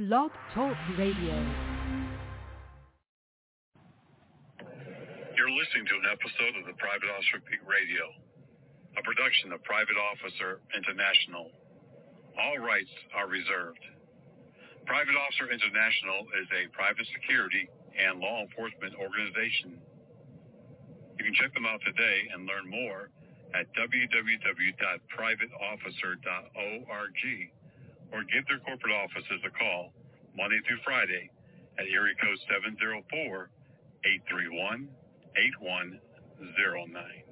Blog Talk Radio. You're listening to an episode of the Private Officer Beat Radio, a production of Private Officer International. All rights are reserved. Private Officer International is a private security and law enforcement organization. You can check them out today and learn more at www.privateofficer.org or give their corporate offices a call Monday through Friday at area code 704-831-8109.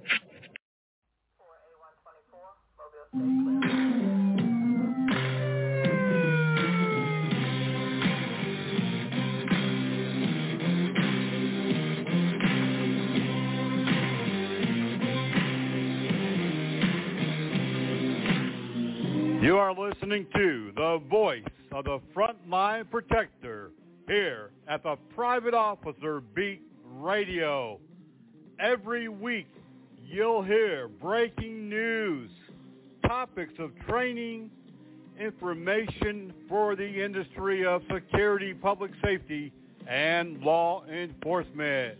You are listening to the voice of the frontline protector here at the Private Officer Beat Radio. Every week you'll hear breaking news, topics of training, information for the industry of security, public safety, and law enforcement.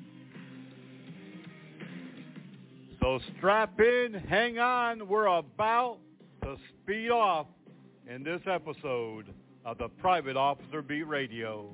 So strap in, hang on, we're about to speed off in this episode of the Private Officer Beat Radio.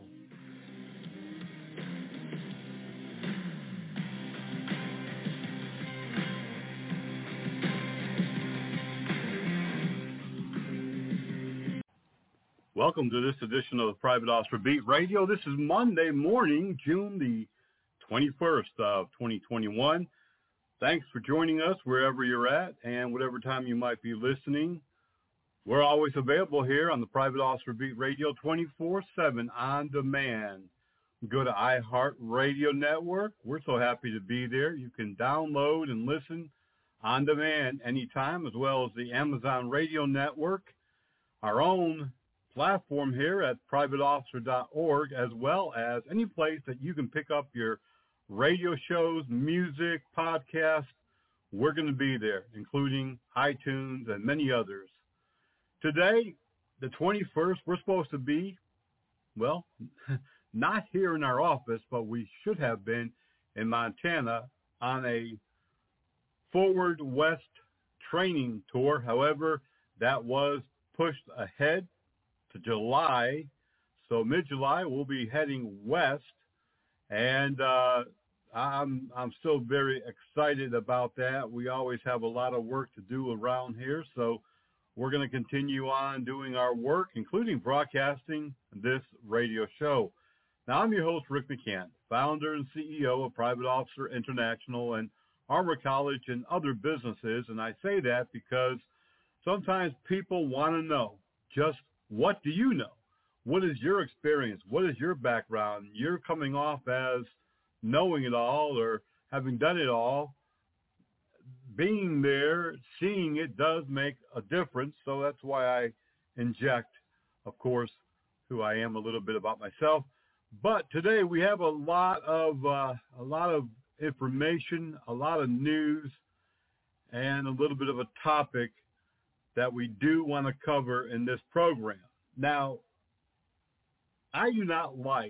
Welcome to this edition of the Private Officer Beat Radio. This is Monday morning, June the 21st of 2021. Thanks for joining us wherever you're at and whatever time you might be listening. We're always available here on the Private Officer Beat Radio 24/7 on demand. Go to iHeartRadio Network. We're so happy to be there. You can download and listen on demand anytime, as well as the Amazon Radio Network, our own platform here at privateofficer.org, as well as any place that you can pick up your radio shows, music, podcasts. We're going to be there, including iTunes and many others. Today, the 21st, we're supposed to be, well, not here in our office, but we should have been in Montana on a Forward West training tour. However, that was pushed ahead to July. So mid-July, we'll be heading west. And I'm still very excited about that. We always have a lot of work to do around here, so we're going to continue on doing our work, including broadcasting this radio show. Now, I'm your host, Rick McCann, founder and CEO of Private Officer International and Armor College and other businesses, and I say that because sometimes people want to know just what do you know? What is your experience? What is your background? You're coming off as knowing it all or having done it all. Being there, seeing it does make a difference. So that's why I inject, of course, who I am a little bit about myself. But today we have a lot of information, a lot of news, and a little bit of a topic that we do want to cover in this program. Now, I do not like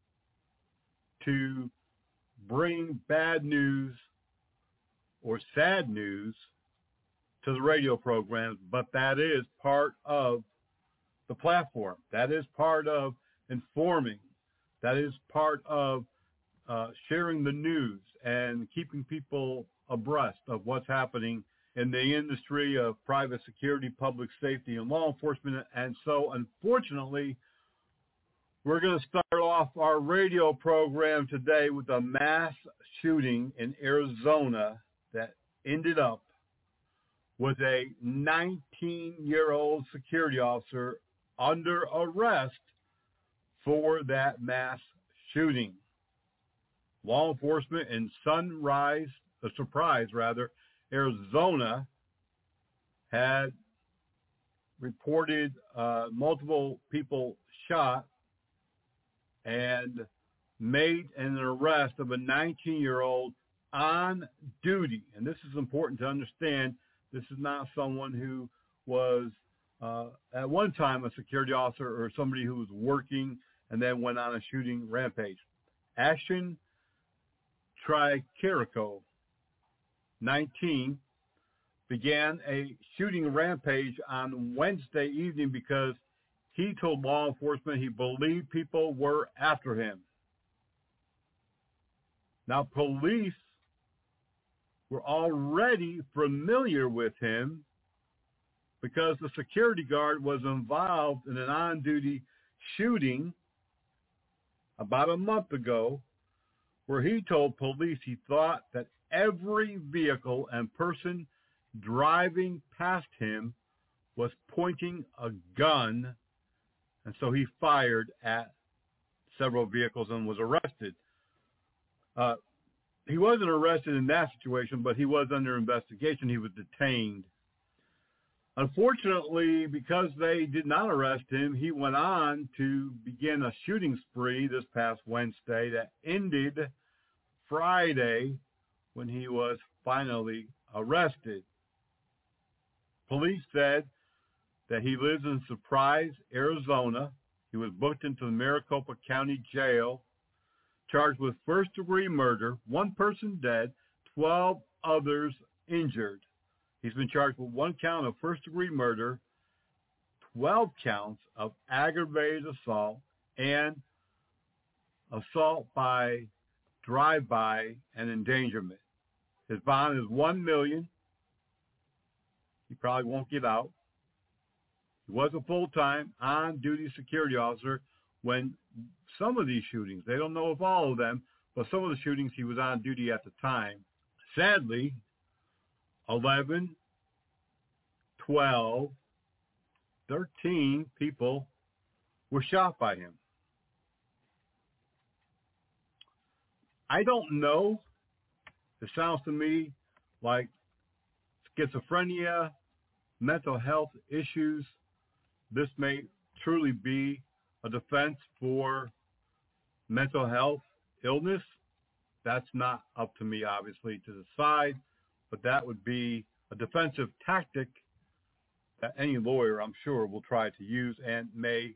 to bring bad news or sad news to the radio programs, but that is part of the platform. That is part of informing. That is part of sharing the news and keeping people abreast of what's happening in the industry of private security, public safety, and law enforcement. And so, unfortunately, we're going to start off our radio program today with a mass shooting in Arizona that ended up with a 19-year-old security officer under arrest for that mass shooting. Law enforcement in Surprise, Arizona had reported multiple people shot and made an arrest of a 19-year-old on duty. And this is important to understand. This is not someone who was at one time a security officer or somebody who was working and then went on a shooting rampage. Ashton Tricarico, 19, began a shooting rampage on Wednesday evening because he told law enforcement he believed people were after him. Now, police were already familiar with him because the security guard was involved in an on-duty shooting about a month ago where he told police he thought that every vehicle and person driving past him was pointing a gun, and so he fired at several vehicles and was arrested. He wasn't arrested in that situation, but he was under investigation. He was detained. Unfortunately, because they did not arrest him, he went on to begin a shooting spree this past Wednesday that ended Friday when he was finally arrested. Police said that he lives in Surprise, Arizona. He was booked into the Maricopa County Jail, charged with first-degree murder, one person dead, 12 others injured. He's been charged with one count of first-degree murder, 12 counts of aggravated assault, and assault by drive-by and endangerment. His bond is $1 million. He probably won't get out. He was a full-time on-duty security officer when some of these shootings, they don't know of all of them, but some of the shootings he was on duty at the time. Sadly, 11, 12, 13 people were shot by him. I don't know. It sounds to me like schizophrenia, mental health issues. This may truly be a defense for mental health illness. That's not up to me, obviously, to decide, but that would be a defensive tactic that any lawyer, I'm sure, will try to use and may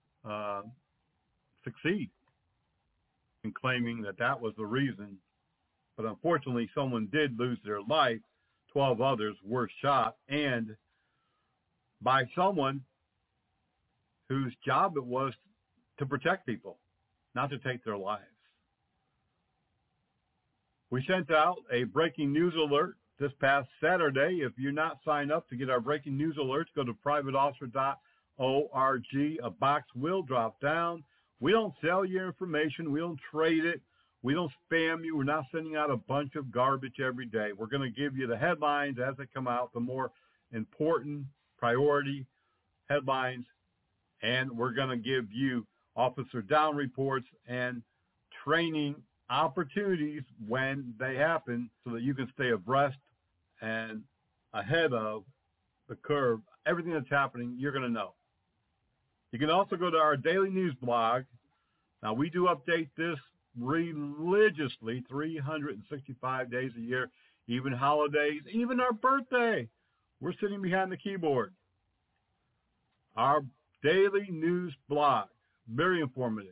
succeed in claiming that that was the reason. But unfortunately, someone did lose their life. 12 others were shot, and by someone whose job it was to protect people, not to take their lives. We sent out a breaking news alert this past Saturday. If you're not signed up to get our breaking news alerts, go to privateofficer.org. A box will drop down. We don't sell your information. We don't trade it. We don't spam you. We're not sending out a bunch of garbage every day. We're going to give you the headlines as they come out, the more important priority headlines, and we're going to give you officer down reports and training opportunities when they happen so that you can stay abreast and ahead of the curve. Everything that's happening, you're going to know. You can also go to our daily news blog. Now, we do update this religiously 365 days a year, even holidays, even our birthday. We're sitting behind the keyboard. Our daily news blog, very informative,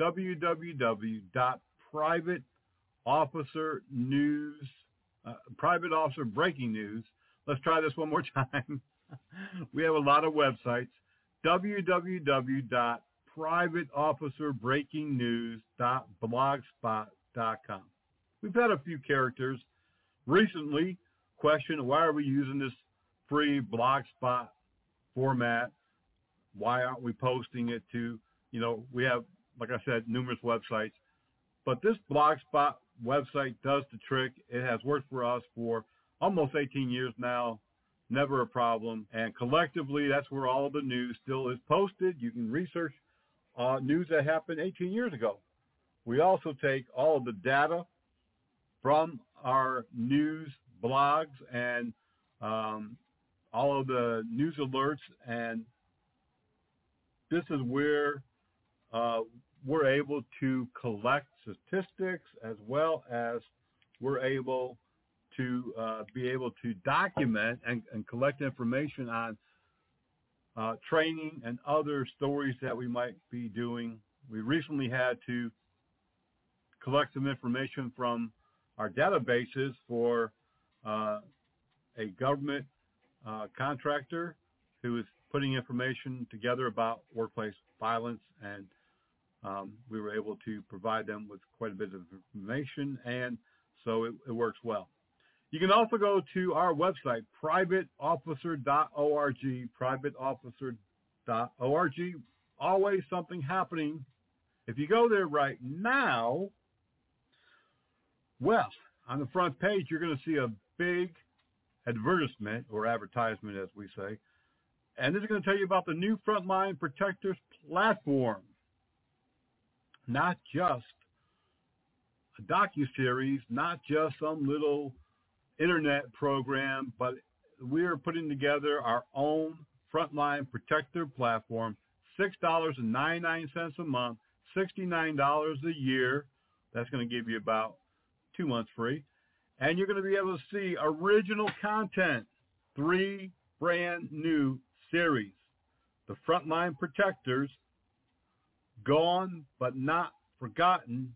private officer breaking news. Let's try this one more time. We have a lot of websites, www.privateofficerbreakingnews.blogspot.com. We've had a few characters recently question, why are we using this free Blogspot format? Why aren't we posting it to, we have, like I said, numerous websites. But this Blogspot website does the trick. It has worked for us for almost 18 years now. Never a problem. And collectively, that's where all of the news still is posted. You can research news that happened 18 years ago. We also take all of the data from our news blogs and all of the news alerts, and this is where we're able to collect statistics, as well as we're able to document and collect information on training and other stories that we might be doing. We recently had to collect some information from our databases for a government contractor who is putting information together about workplace violence, and we were able to provide them with quite a bit of information, and so it works well. You can also go to our website, privateofficer.org, privateofficer.org. Always something happening. If you go there right now, well, on the front page, you're going to see a big advertisement, or advertisement as we say, and this is going to tell you about the new Frontline Protectors platform. Not just a docuseries, not just some little internet program, but we're putting together our own Frontline Protector platform, $6.99 a month, $69 a year. That's going to give you about 2 months free. And you're going to be able to see original content, 3 brand new series. The Frontline Protectors, Gone but Not Forgotten,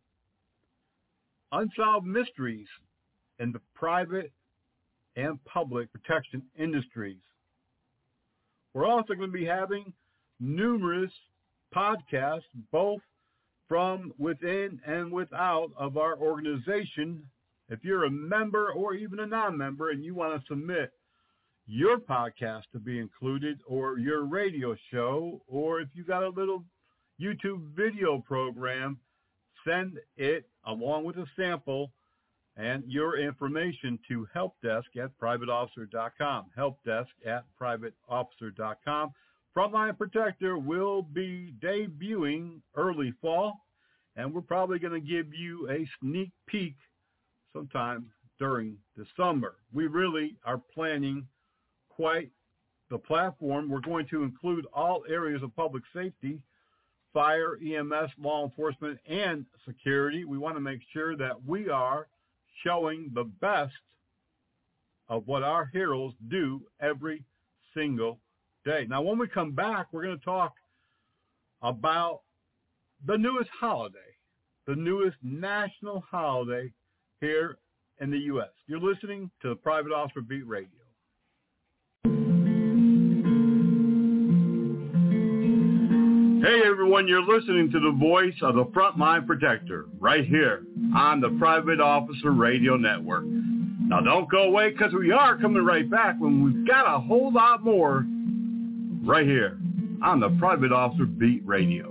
Unsolved Mysteries in the Private and Public Protection Industries. We're also going to be having numerous podcasts, both from within and without of our organization. If you're a member or even a non-member and you want to submit your podcast to be included, or your radio show, or if you got a little YouTube video program, send it along with a sample and your information to helpdesk@privateofficer.com. Helpdesk@privateofficer.com. Frontline Protector will be debuting early fall, and we're probably going to give you a sneak peek sometime during the summer. We really are planning quite the platform. We're going to include all areas of public safety, fire, EMS, law enforcement, and security. We want to make sure that we are showing the best of what our heroes do every single day. Now, when we come back, we're going to talk about the newest holiday, the newest national holiday here in the U.S. You're listening to the Private Officer Beat Radio. Hey everyone, you're listening to the voice of the Frontline Protector right here on the Private Officer Radio Network. Now don't go away, because we are coming right back when we've got a whole lot more right here on the Private Officer Beat Radio.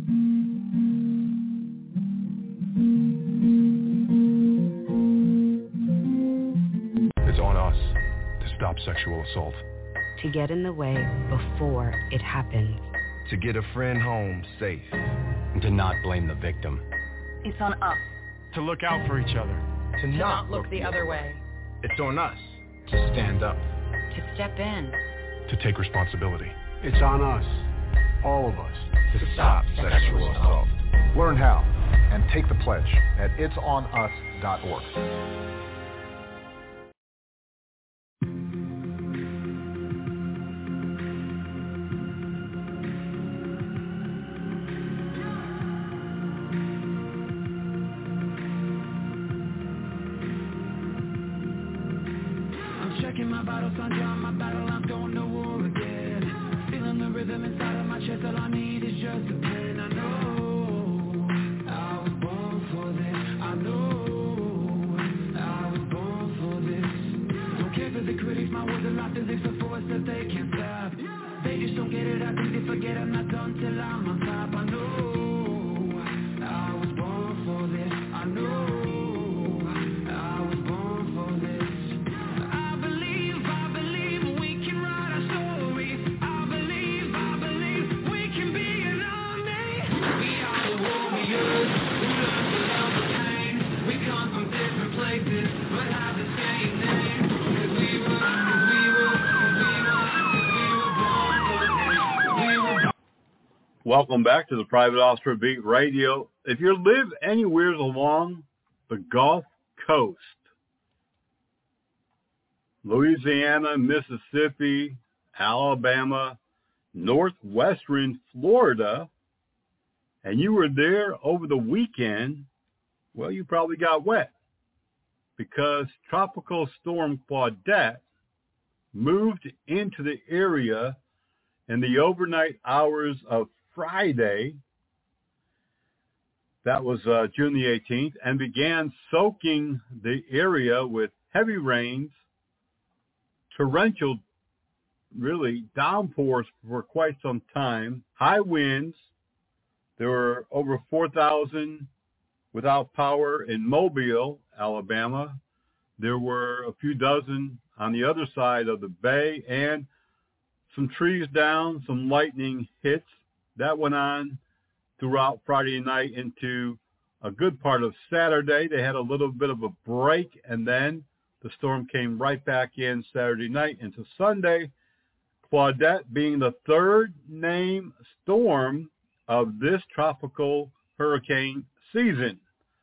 It's on us to stop sexual assault. To get in the way before it happens. To get a friend home safe. And to not blame the victim. It's on us. To look out for each other. To not look the other way. It's on us to stand up. To step in. To take responsibility. It's on us, all of us, to stop sexual assault. Learn how and take the pledge at itsonus.org. My battles, I'm drawing my battle, I'm going to war again. Feeling the rhythm inside of my chest, all I need is just a pen. I know I was born for this. I know I was born for this. Don't care for the critics, my words are like physics, a force that they can't stop. They just don't get it, I think they forget I'm not done till I'm on top. I know I was born for this. I know. Welcome back to the Private Officer Beat Radio. If you live anywhere along the Gulf Coast, Louisiana, Mississippi, Alabama, northwestern Florida, and you were there over the weekend, well, you probably got wet because Tropical Storm Claudette moved into the area in the overnight hours of Friday, that was June the 18th, and began soaking the area with heavy rains, torrential, really, downpours for quite some time, high winds. There were over 4,000 without power in Mobile, Alabama. There were a few dozen on the other side of the bay, and some trees down, some lightning hits. That went on throughout Friday night into a good part of Saturday. They had a little bit of a break, and then the storm came right back in Saturday night into Sunday. Claudette being the third named storm of this tropical hurricane season.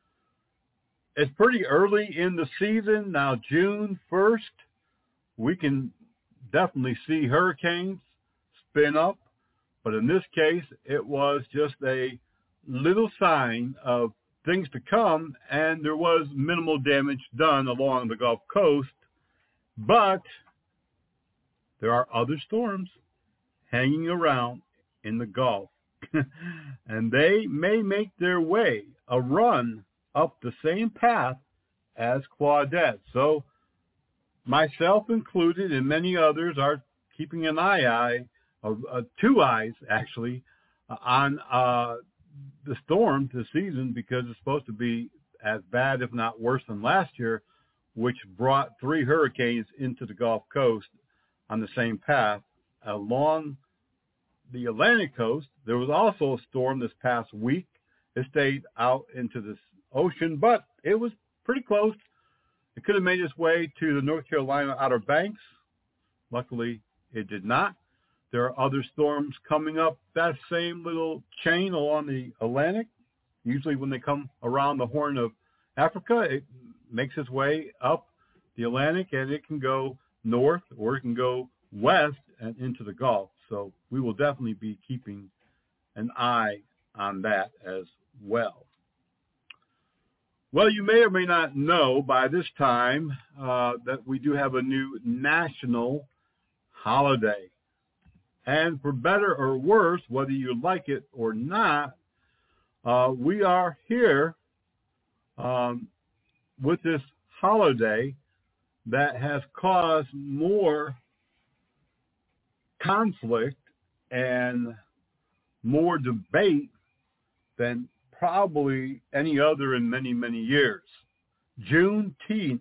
It's pretty early in the season. Now, June 1st, we can definitely see hurricanes spin up. But in this case, it was just a little sign of things to come, and there was minimal damage done along the Gulf Coast. But there are other storms hanging around in the Gulf, and they may make their way, a run up the same path as Claudette. So myself included and many others are keeping an eye, two eyes actually, on the storm this season, because it's supposed to be as bad, if not worse, than last year, which brought 3 hurricanes into the Gulf Coast on the same path. Along the Atlantic coast, there was also a storm this past week. It stayed out into the ocean, but it was pretty close. It could have made its way to the North Carolina Outer Banks. Luckily, it did not. There are other storms coming up that same little chain along the Atlantic. Usually when they come around the Horn of Africa, it makes its way up the Atlantic, and it can go north or it can go west and into the Gulf. So we will definitely be keeping an eye on that as well. Well, you may or may not know by this time that we do have a new national holiday. And for better or worse, whether you like it or not, we are here with this holiday that has caused more conflict and more debate than probably any other in many, many years. June 10th,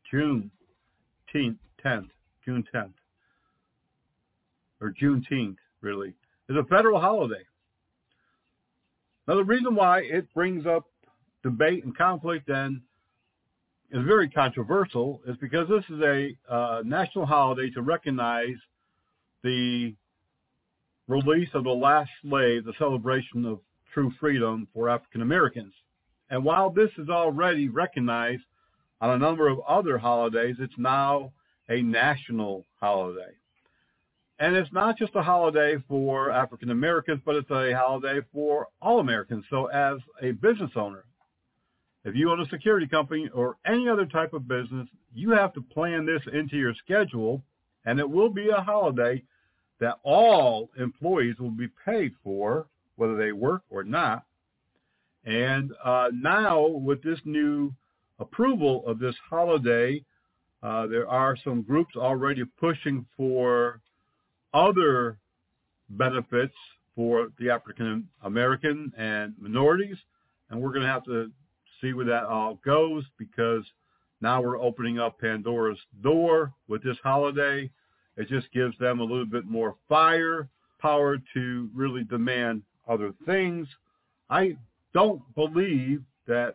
or Juneteenth, really, is a federal holiday. Now, the reason why it brings up debate and conflict and is very controversial is because this is a national holiday to recognize the release of the last slave, the celebration of true freedom for African Americans. And while this is already recognized on a number of other holidays, it's now a national holiday. And it's not just a holiday for African Americans, but it's a holiday for all Americans. So as a business owner, if you own a security company or any other type of business, you have to plan this into your schedule, and it will be a holiday that all employees will be paid for, whether they work or not. And now with this new approval of this holiday, there are some groups already pushing for other benefits for the African American and minorities, and we're going to have to see where that all goes, because now we're opening up Pandora's door with this holiday. It just gives them a little bit more firepower to really demand other things. I don't believe that,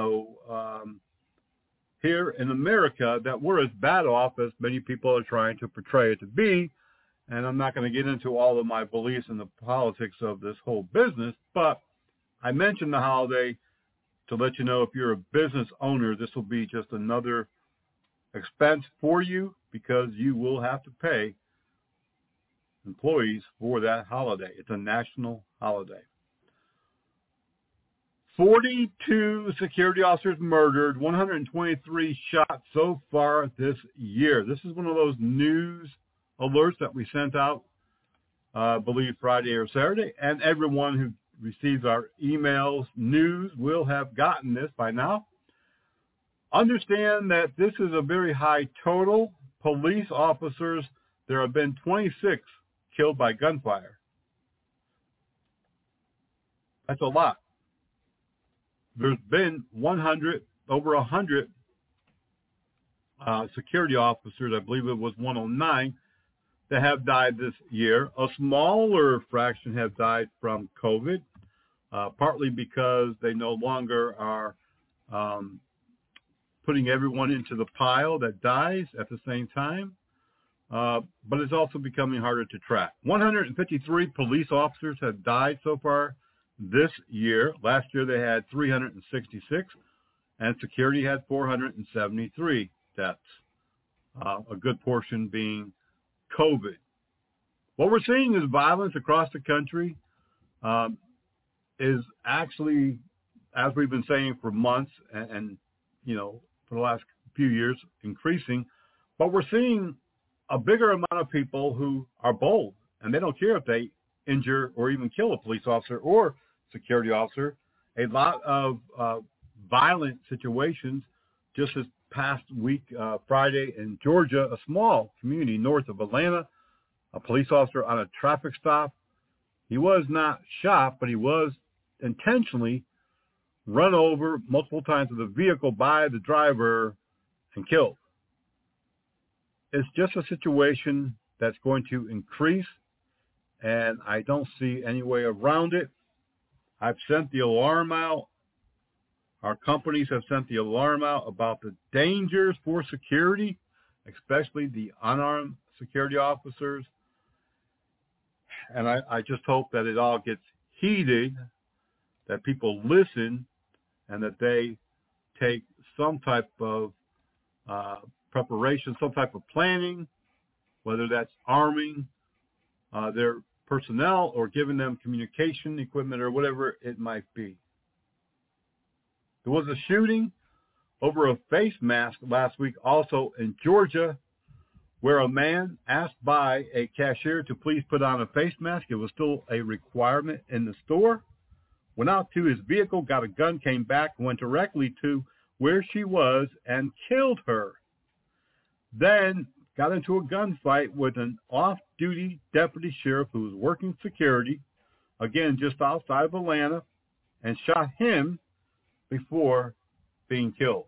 here in America, that we're as bad off as many people are trying to portray it to be. And I'm not going to get into all of my beliefs in the politics of this whole business, but I mentioned the holiday to let you know, if you're a business owner, this will be just another expense for you, because you will have to pay employees for that holiday. It's a national holiday. 42 security officers murdered, 123 shot so far this year. This is one of those news alerts that we sent out, I believe Friday or Saturday, and everyone who receives our emails, news, will have gotten this by now. Understand that this is a very high total. Police officers, there have been 26 killed by gunfire. That's a lot. There's been over 100 security officers, I believe it was 109, that have died this year. A smaller fraction have died from COVID, partly because they no longer are putting everyone into the pile that dies at the same time. But it's also becoming harder to track. 153 police officers have died so far this year. Last year they had 366, and security had 473 deaths, a good portion being COVID. What we're seeing is violence across the country is actually, as we've been saying for months and for the last few years, increasing. But we're seeing a bigger amount of people who are bold, and they don't care if they injure or even kill a police officer or security officer. A lot of violent situations. Just this past week, Friday in Georgia, a small community north of Atlanta, a police officer on a traffic stop. He was not shot, but he was intentionally run over multiple times with a vehicle by the driver and killed. It's just a situation that's going to increase, and I don't see any way around it. I've sent the alarm out. Our companies have sent the alarm out about the dangers for security, especially the unarmed security officers. And I just hope that it all gets heeded, that people listen, and that they take some type of preparation, some type of planning, whether that's arming their personnel or giving them communication equipment or whatever it might be. There was a shooting over a face mask last week also in Georgia, where a man asked by a cashier to please put on a face mask. It was still a requirement in the store. Went out to his vehicle, got a gun, came back, went directly to where she was and killed her. Then got into a gunfight with an off-duty deputy sheriff who was working security, again, just outside of Atlanta, and shot him before being killed.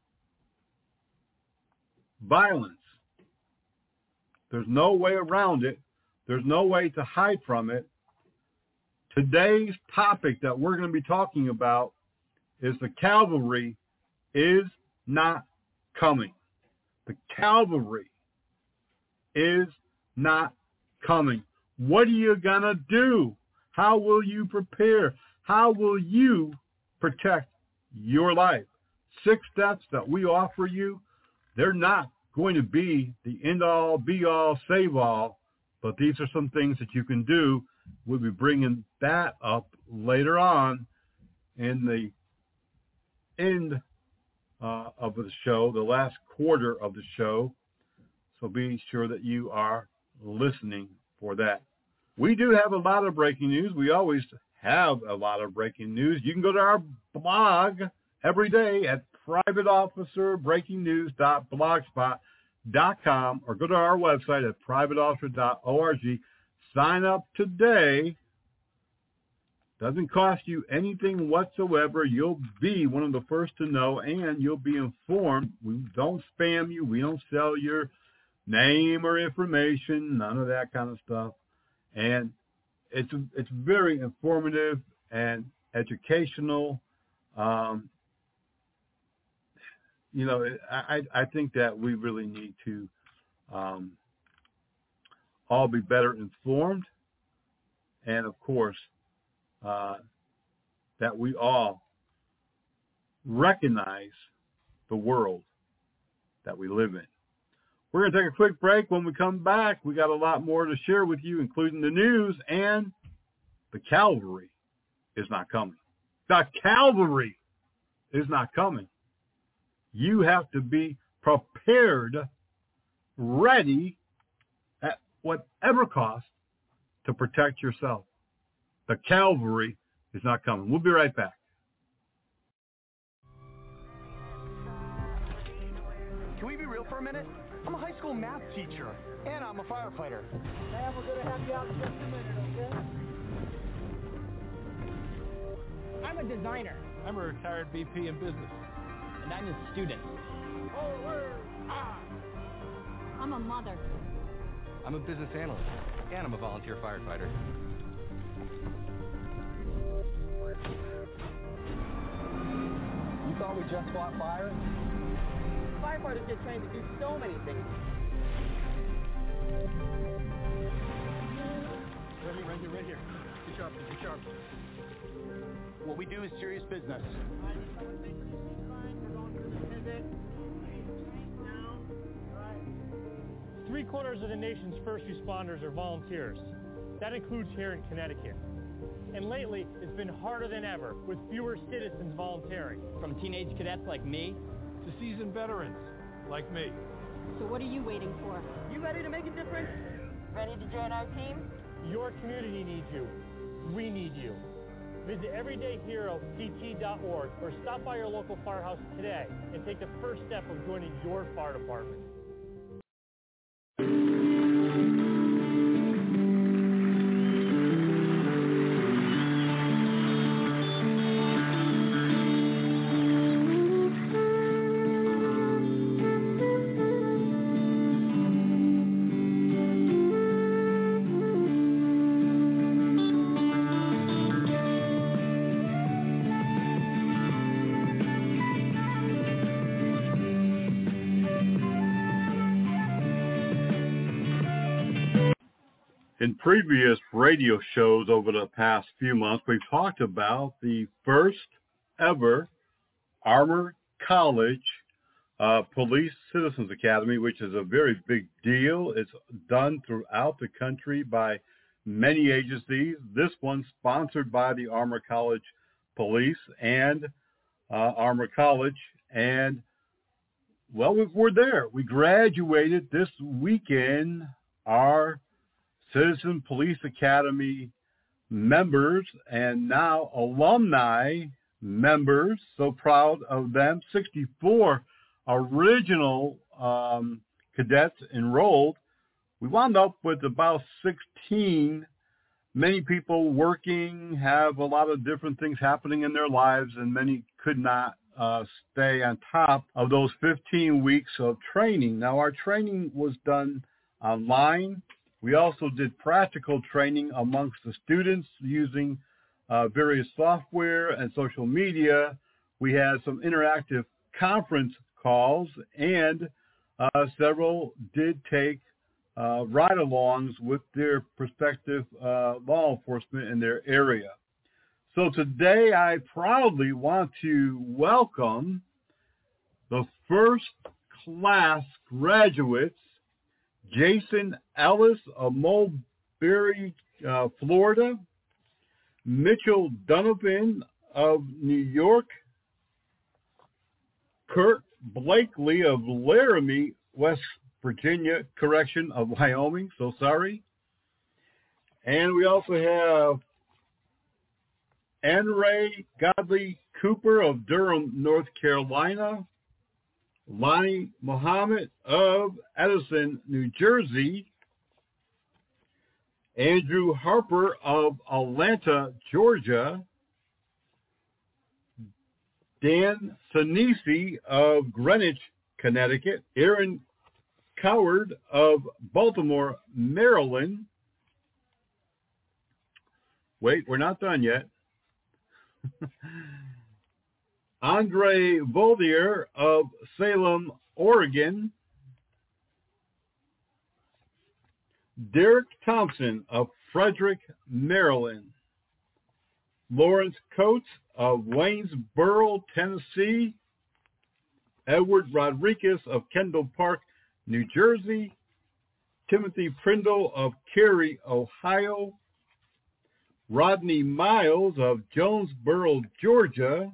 Violence. There's no way around it. There's no way to hide from it. Today's topic that we're going to be talking about is the cavalry is not coming. The cavalry is not coming. What are you going to do? How will you prepare? How will you protect your life? 6 steps that we offer you, they're not going to be the end-all, be-all, save-all, but these are some things that you can do. We'll be bringing that up later on in the end of the show, the last quarter of the show. So be sure that you are listening for that. We do have a lot of breaking news. We always have a lot of breaking news. You can go to our blog every day at privateofficerbreakingnews.blogspot.com or go to our website at privateofficer.org. Sign up today. Doesn't cost you anything whatsoever. You'll be one of the first to know, and you'll be informed. We don't spam you. We don't sell your name or information, none of that kind of stuff. And it's very informative and educational. I think that we really need to all be better informed, and of course that we all recognize the world that we live in. We're going to take a quick break. When we come back, we got a lot more to share with you, including the news, and the cavalry is not coming. The cavalry is not coming. You have to be prepared, ready at whatever cost to protect yourself. The cavalry is not coming. We'll be right back. Can we be real for a minute? I'm a high school math teacher, and I'm a firefighter. Man, we're going to have you out in just a minute, okay? I'm a designer. I'm a retired VP in business. And I'm a student. I'm a mother. I'm a business analyst, and I'm a volunteer firefighter. You thought we just fought fire? Firefighters get trained to do so many things. Right here. Get sharp. What we do is serious business. Three-quarters of the nation's first responders are volunteers. That includes here in Connecticut. And lately, it's been harder than ever, with fewer citizens volunteering. From teenage cadets like me, to seasoned veterans like me. So what are you waiting for? You ready to make a difference? Ready to join our team? Your community needs you. We need you. Visit everydayheropt.org or stop by your local firehouse today and take the first step of joining your fire department. In previous radio shows over the past few months, we've talked about the first ever Armor College Police Citizens Academy, which is a very big deal. It's done throughout the country by many agencies. This one sponsored by the Armor College Police and Armor College. And, well, we're there. We graduated this weekend, our Citizen Police Academy members and now alumni members. So proud of them. 64 original cadets enrolled. We wound up with about 16. Many people working, have a lot of different things happening in their lives, and many could not stay on top of those 15 weeks of training. Now, our training was done online. We also did practical training amongst the students using various software and social media. We had some interactive conference calls, and several did take ride-alongs with their prospective law enforcement in their area. So today I proudly want to welcome the first class graduates, Jason Ellis of Mulberry, Florida, Mitchell Donovan of New York, Kurt Blakely of Laramie, West Virginia, of Wyoming, so sorry. And we also have Anne Ray Godley Cooper of Durham, North Carolina, Lonnie Muhammad of Edison, New Jersey, Andrew Harper of Atlanta, Georgia, Dan Sinisi of Greenwich, Connecticut, Aaron Coward of Baltimore, Maryland. Wait, we're not done yet. Andre Voldier of Salem, Oregon. Derek Thompson of Frederick, Maryland. Lawrence Coates of Waynesboro, Tennessee. Edward Rodriguez of Kendall Park, New Jersey, Timothy Prindle of Cary, Ohio, Rodney Miles of Jonesboro, Georgia,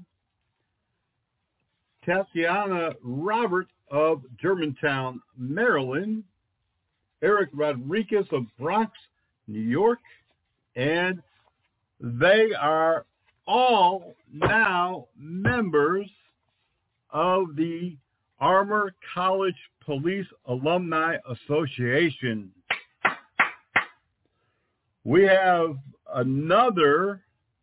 Tatiana Robert of Germantown, Maryland, Eric Rodriguez of Bronx, New York, and they are all now members of the Armour College Police Alumni Association. We have another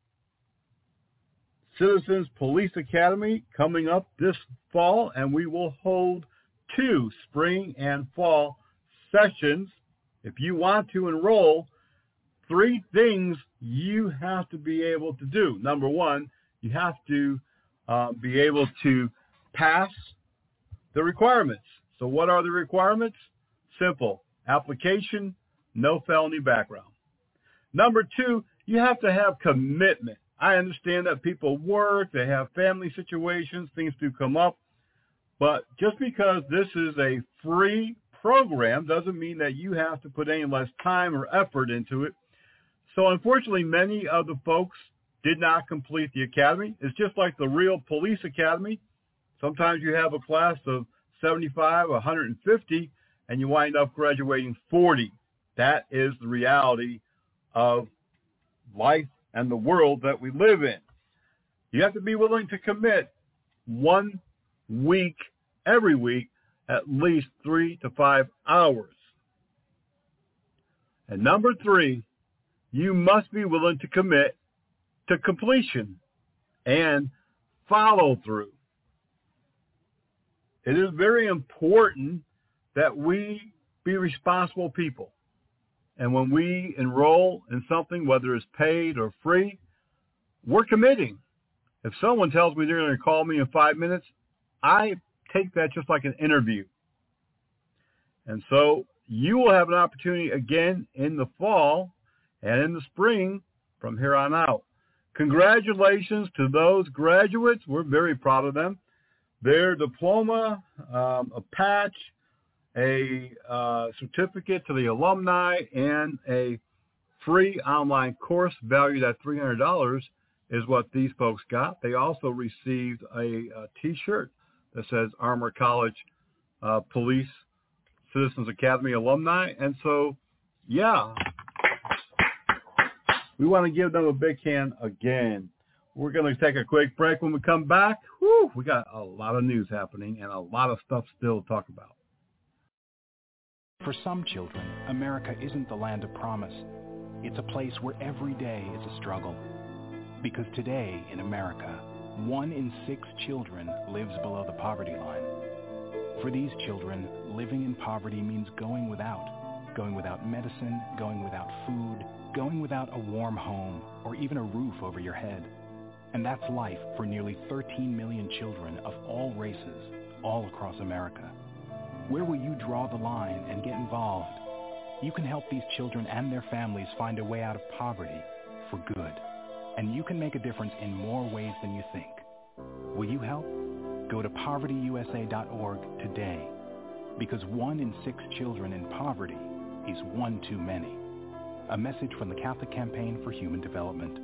Citizens Police Academy coming up this fall, and we will hold 2 spring and fall sessions. If you want to enroll, 3 things you have to be able to do. Number 1, you have to be able to pass the requirements. So what are the requirements? Simple. Application, no felony background. Number 2, you have to have commitment. I understand that people work, they have family situations, things do come up. But just because this is a free program doesn't mean that you have to put any less time or effort into it. So unfortunately, many of the folks did not complete the academy. It's just like the real police academy. Sometimes you have a class of 75, 150, and you wind up graduating 40. That is the reality of life and the world that we live in. You have to be willing to commit 1 week, every week, at least 3 to 5 hours. And number 3, you must be willing to commit to completion and follow through. It is very important that we be responsible people. And when we enroll in something, whether it's paid or free, we're committing. If someone tells me they're going to call me in 5 minutes, I take that just like an interview. And so you will have an opportunity again in the fall and in the spring from here on out. Congratulations to those graduates. We're very proud of them. Their diploma, a patch, a certificate to the alumni, and a free online course valued at $300 is what these folks got. They also received a T-shirt that says Armour College Police Citizens Academy Alumni. And so, yeah, we want to give them a big hand again. We're going to take a quick break. When we come back, we got a lot of news happening and a lot of stuff still to talk about. For some children, America isn't the land of promise. It's a place where every day is a struggle. Because today in America, 1 in 6 children lives below the poverty line. For these children, living in poverty means going without medicine, going without food, going without a warm home, or even a roof over your head. And that's life for nearly 13 million children of all races, all across America. Where will you draw the line and get involved? You can help these children and their families find a way out of poverty for good. And you can make a difference in more ways than you think. Will you help? Go to povertyusa.org today. Because 1 in 6 children in poverty is one too many. A message from the Catholic Campaign for Human Development.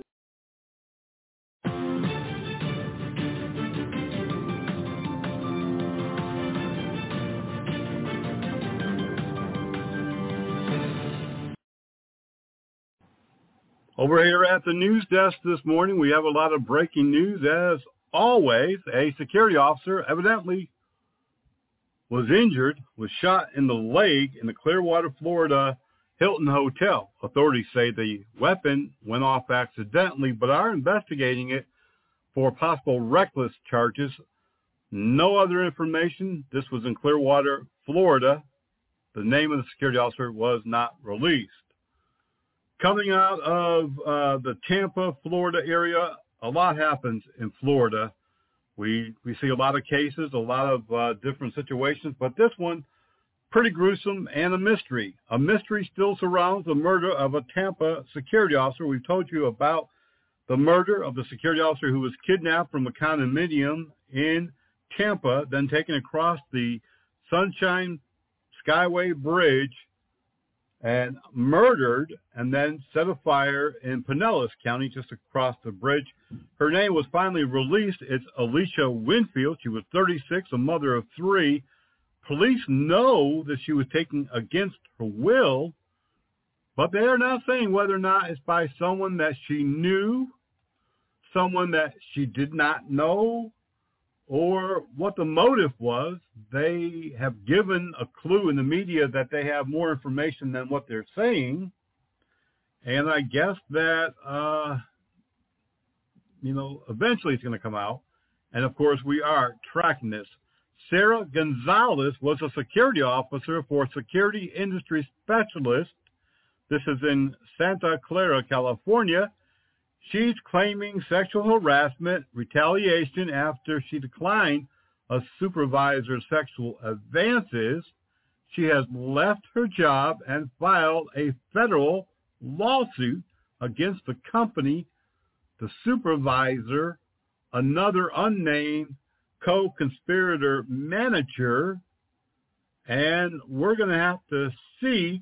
Over here at the news desk this morning, we have a lot of breaking news. As always, a security officer evidently was injured, was shot in the leg in the Clearwater, Florida Hilton Hotel. Authorities say the weapon went off accidentally, but are investigating it for possible reckless charges. No other information. This was in Clearwater, Florida. The name of the security officer was not released. Coming out of the Tampa, Florida area, a lot happens in Florida. We see a lot of cases, a lot of different situations, but this one, pretty gruesome and a mystery. A mystery still surrounds the murder of a Tampa security officer. We've told you about the murder of the security officer who was kidnapped from a condominium in Tampa, then taken across the Sunshine Skyway Bridge and murdered and then set afire in Pinellas County just across the bridge. Her name was finally released. It's Alicia Winfield. She was 36, a mother of 3. Police know that she was taken against her will, but they are now saying whether or not it's by someone that she knew, someone that she did not know, or what the motive was. They have given a clue in the media that they have more information than what they're saying. And I guess that, eventually it's going to come out. And, of course, we are tracking this. Sarah Gonzalez was a security officer for Security Industry Specialist. This is in Santa Clara, California. She's claiming sexual harassment, retaliation after she declined a supervisor's sexual advances. She has left her job and filed a federal lawsuit against the company, the supervisor, another unnamed co-conspirator manager, and we're going to have to see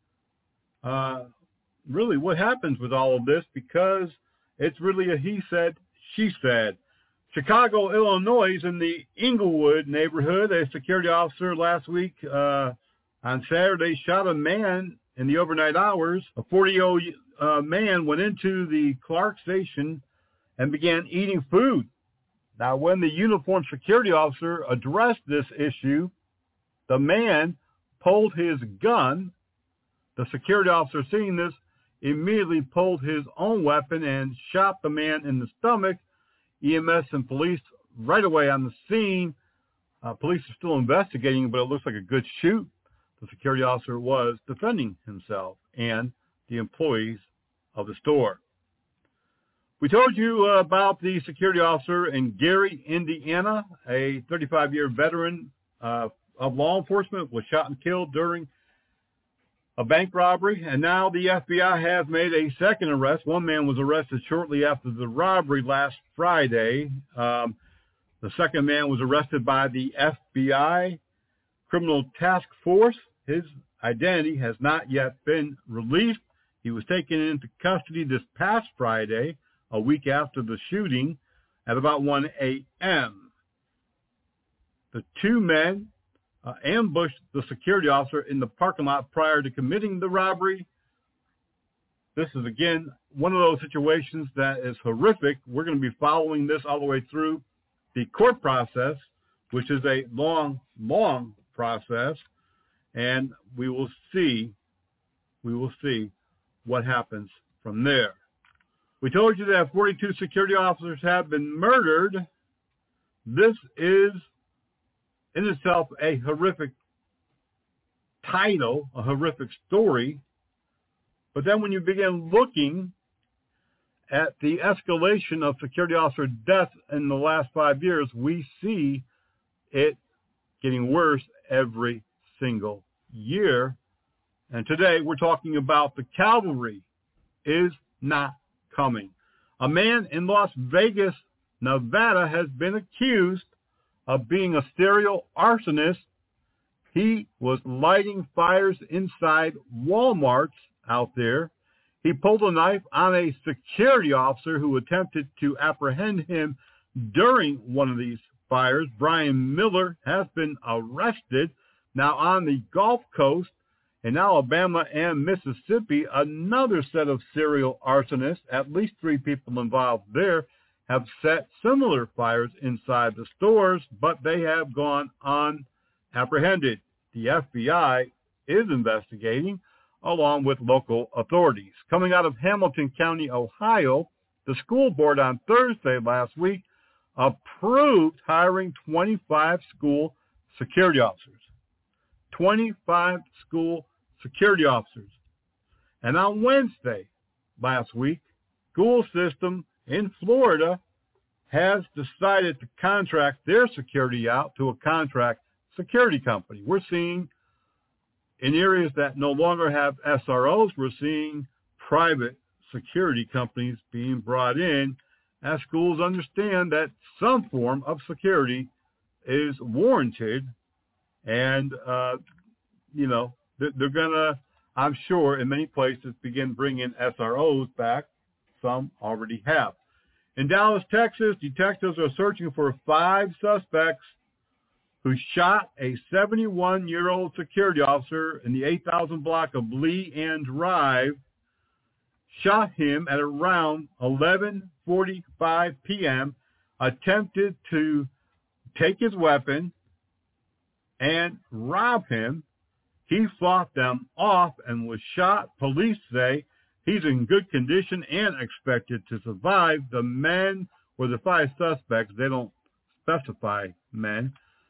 really what happens with all of this, because it's really a he said, she said. Chicago, Illinois, in the Inglewood neighborhood, a security officer last week on Saturday shot a man in the overnight hours. A 40-year-old man went into the Clark station and began eating food. Now, when the uniformed security officer addressed this issue, the man pulled his gun. The security officer, seeing this, immediately pulled his own weapon and shot the man in the stomach. EMS and police right away on the scene. Police are still investigating, but it looks like a good shoot. The security officer was defending himself and the employees of the store. We told you about the security officer in Gary, Indiana. A 35-year veteran of law enforcement was shot and killed during a bank robbery, and now the FBI has made a second arrest. One man was arrested shortly after the robbery last Friday. The second man was arrested by the FBI Criminal Task Force. His identity has not yet been released. He was taken into custody this past Friday, a week after the shooting, at about 1 a.m. The two men ambushed the security officer in the parking lot prior to committing the robbery. This is, again, one of those situations that is horrific. We're going to be following this all the way through the court process, which is a long, long process, and we will see what happens from there. We told you that 42 security officers have been murdered. This is in itself a horrific title, a horrific story. But then when you begin looking at the escalation of security officer deaths in the last 5 years, we see it getting worse every single year. And today we're talking about the cavalry is not coming. A man in Las Vegas, Nevada, has been accused of being a serial arsonist. He was lighting fires inside Walmarts out there. He pulled a knife on a security officer who attempted to apprehend him during one of these fires. Brian Miller has been arrested. Now on the Gulf Coast in Alabama and Mississippi, another set of serial arsonists, at least 3 people involved there, have set similar fires inside the stores, but they have gone unapprehended. The FBI is investigating along with local authorities. Coming out of Hamilton County, Ohio, the school board on Thursday last week approved hiring 25 school security officers. 25 school security officers. And on Wednesday last week, school system in Florida has decided to contract their security out to a contract security company. We're seeing in areas that no longer have SROs, we're seeing private security companies being brought in as schools understand that some form of security is warranted. And they're going to, I'm sure, in many places begin bringing SROs back. Some already have. In Dallas, Texas, detectives are searching for 5 suspects who shot a 71-year-old security officer in the 8,000 block of Lee Ann Drive, shot him at around 11:45 p.m., attempted to take his weapon and rob him. He fought them off and was shot. Police say he's in good condition and expected to survive. The men, or the 5 suspects, they don't specify men,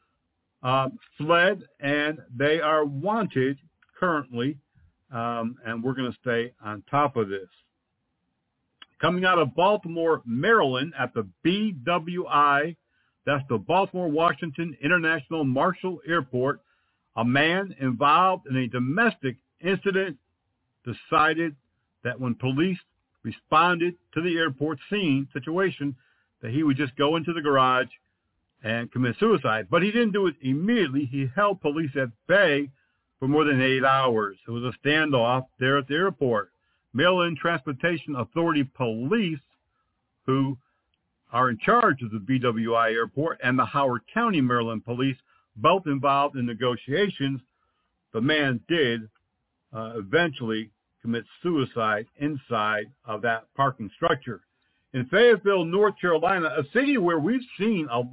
fled, and they are wanted currently, and we're going to stay on top of this. Coming out of Baltimore, Maryland, at the BWI, that's the Baltimore Washington International Marshall Airport, a man involved in a domestic incident decided that when police responded to the airport scene situation, that he would just go into the garage and commit suicide. But he didn't do it immediately. He held police at bay for more than 8 hours. It was a standoff there at the airport. Maryland Transportation Authority police, who are in charge of the BWI airport, and the Howard County, Maryland police, both involved in negotiations. The man did eventually commit suicide inside of that parking structure. In Fayetteville, North Carolina, a city where we've seen a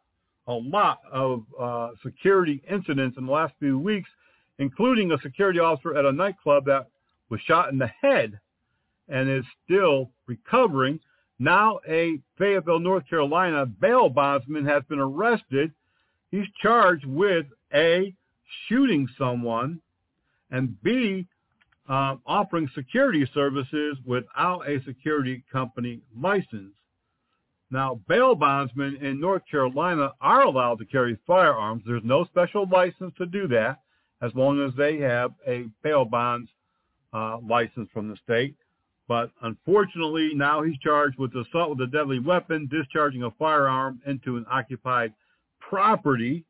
lot of security incidents in the last few weeks, including a security officer at a nightclub that was shot in the head and is still recovering. Now a Fayetteville, North Carolina bail bondsman has been arrested. He's charged with A, shooting someone, and B, offering security services without a security company license. Now, bail bondsmen in North Carolina are allowed to carry firearms. There's no special license to do that as long as they have a bail bonds license from the state. But unfortunately, now he's charged with assault with a deadly weapon, discharging a firearm into an occupied property.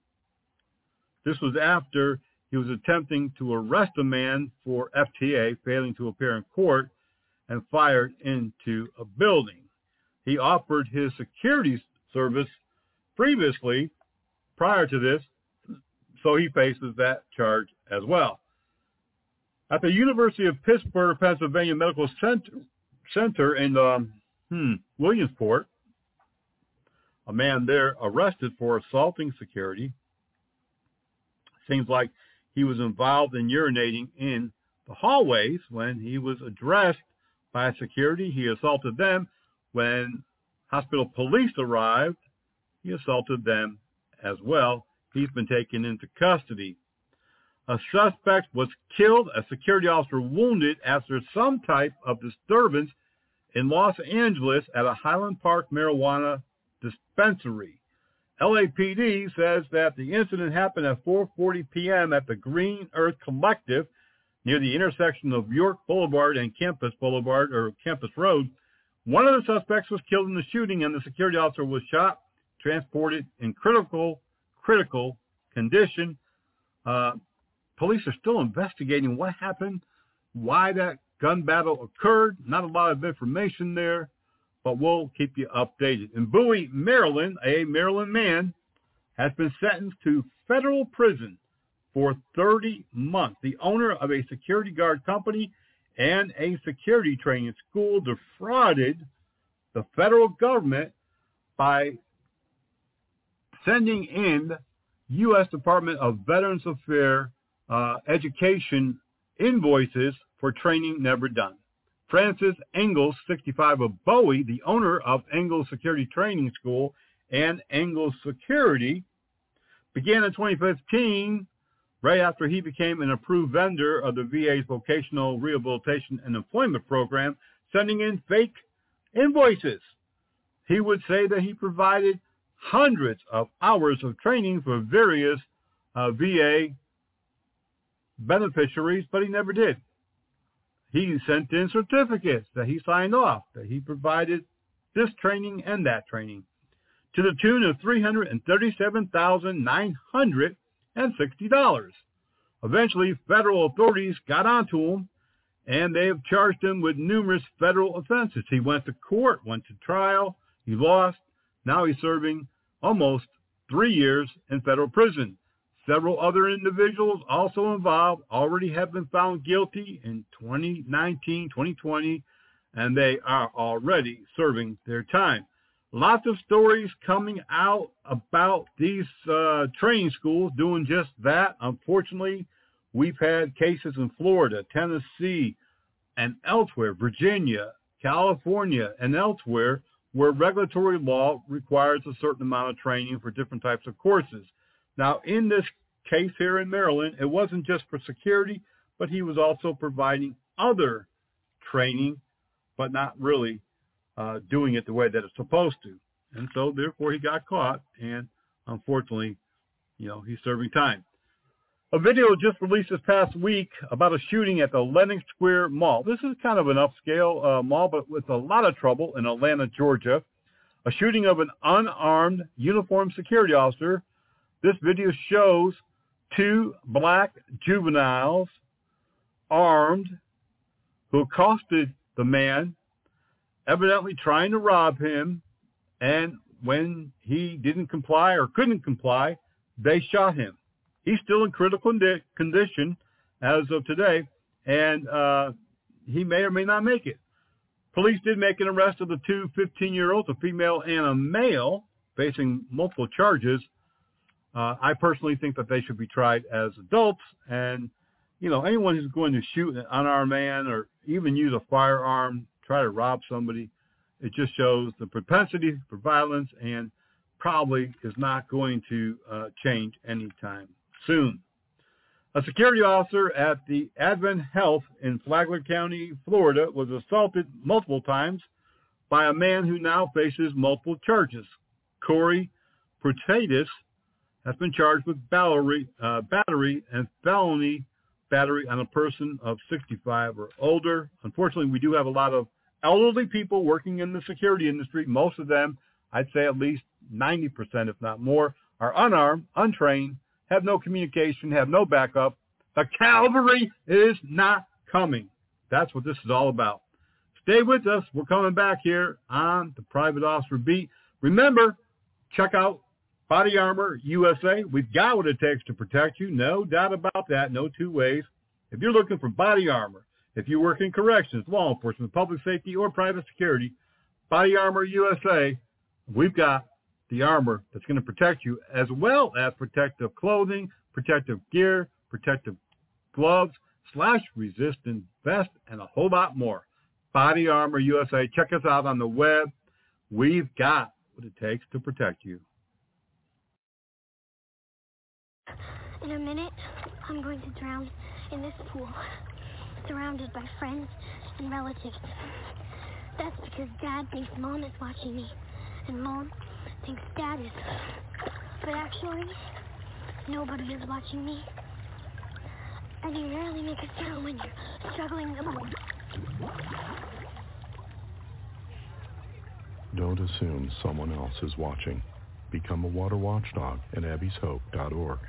This was after he was attempting to arrest a man for FTA, failing to appear in court, and fired into a building. He offered his security service previously, prior to this, so he faces that charge as well. At the University of Pittsburgh, Pennsylvania Medical Center in Williamsport, a man there arrested for assaulting security. Seems like he was involved in urinating in the hallways. When he was addressed by security, he assaulted them. When hospital police arrived, he assaulted them as well. He's been taken into custody. A suspect was killed, a security officer wounded after some type of disturbance in Los Angeles at a Highland Park marijuana dispensary. LAPD says that the incident happened at 4:40 p.m. at the Green Earth Collective near the intersection of York Boulevard and Campus Boulevard, or Campus Road. One of the suspects was killed in the shooting, and the security officer was shot, transported in critical condition. Police are still investigating what happened, why that gun battle occurred. Not a lot of information there, but we'll keep you updated. In Bowie, Maryland, a Maryland man has been sentenced to federal prison for 30 months. The owner of a security guard company and a security training school defrauded the federal government by sending in U.S. Department of Veterans Affairs education invoices for training never done. Francis Engels, 65, of Bowie, the owner of Engels Security Training School and Engels Security, began in 2015, right after he became an approved vendor of the VA's Vocational Rehabilitation and Employment Program, sending in fake invoices. He would say that he provided hundreds of hours of training for various VA beneficiaries, but he never did. He sent in certificates that he signed off, that he provided this training and that training, to the tune of $337,960. Eventually, federal authorities got onto him, and they have charged him with numerous federal offenses. He went to court, went to trial, he lost. Now he's serving almost 3 years in federal prison. Several other individuals also involved already have been found guilty in 2019, 2020, and they are already serving their time. Lots of stories coming out about these training schools doing just that. Unfortunately, we've had cases in Florida, Tennessee, and elsewhere, Virginia, California, and elsewhere, where regulatory law requires a certain amount of training for different types of courses. Now, in this case here in Maryland, it wasn't just for security, but he was also providing other training, but not really doing it the way that it's supposed to. And so, therefore, he got caught, and unfortunately, he's serving time. A video just released this past week about a shooting at the Lenox Square Mall. This is kind of an upscale mall, but with a lot of trouble in Atlanta, Georgia. A shooting of an unarmed uniformed security officer. This video shows 2 black juveniles armed who accosted the man, evidently trying to rob him, and when he didn't comply or couldn't comply, they shot him. He's still in critical condition as of today, and he may or may not make it. Police did make an arrest of the 2 15-year-olds, a female and a male, facing multiple charges. I personally think that they should be tried as adults, and, anyone who's going to shoot an unarmed man or even use a firearm, try to rob somebody, it just shows the propensity for violence and probably is not going to change anytime soon. A security officer at the Advent Health in Flagler County, Florida, was assaulted multiple times by a man who now faces multiple charges. Corey Prutatis has been charged with battery and felony battery on a person of 65 or older. Unfortunately, we do have a lot of elderly people working in the security industry. Most of them, I'd say at least 90%, if not more, are unarmed, untrained, have no communication, have no backup. The cavalry is not coming. That's what this is all about. Stay with us. We're coming back here on the Private Officer Beat. Remember, check out Body Armor USA. We've got what it takes to protect you. No doubt about that. No two ways. If you're looking for body armor, if you work in corrections, law enforcement, public safety, or private security, Body Armor USA, we've got the armor that's going to protect you, as well as protective clothing, protective gear, protective gloves, /resistant vest, and a whole lot more. Body Armor USA. Check us out on the web. We've got what it takes to protect you. In a minute, I'm going to drown in this pool, surrounded by friends and relatives. That's because Dad thinks Mom is watching me, and Mom thinks Dad is. But actually, nobody is watching me. And you rarely make a sound when you're struggling to move. Don't assume someone else is watching. Become a water watchdog at abbyshope.org.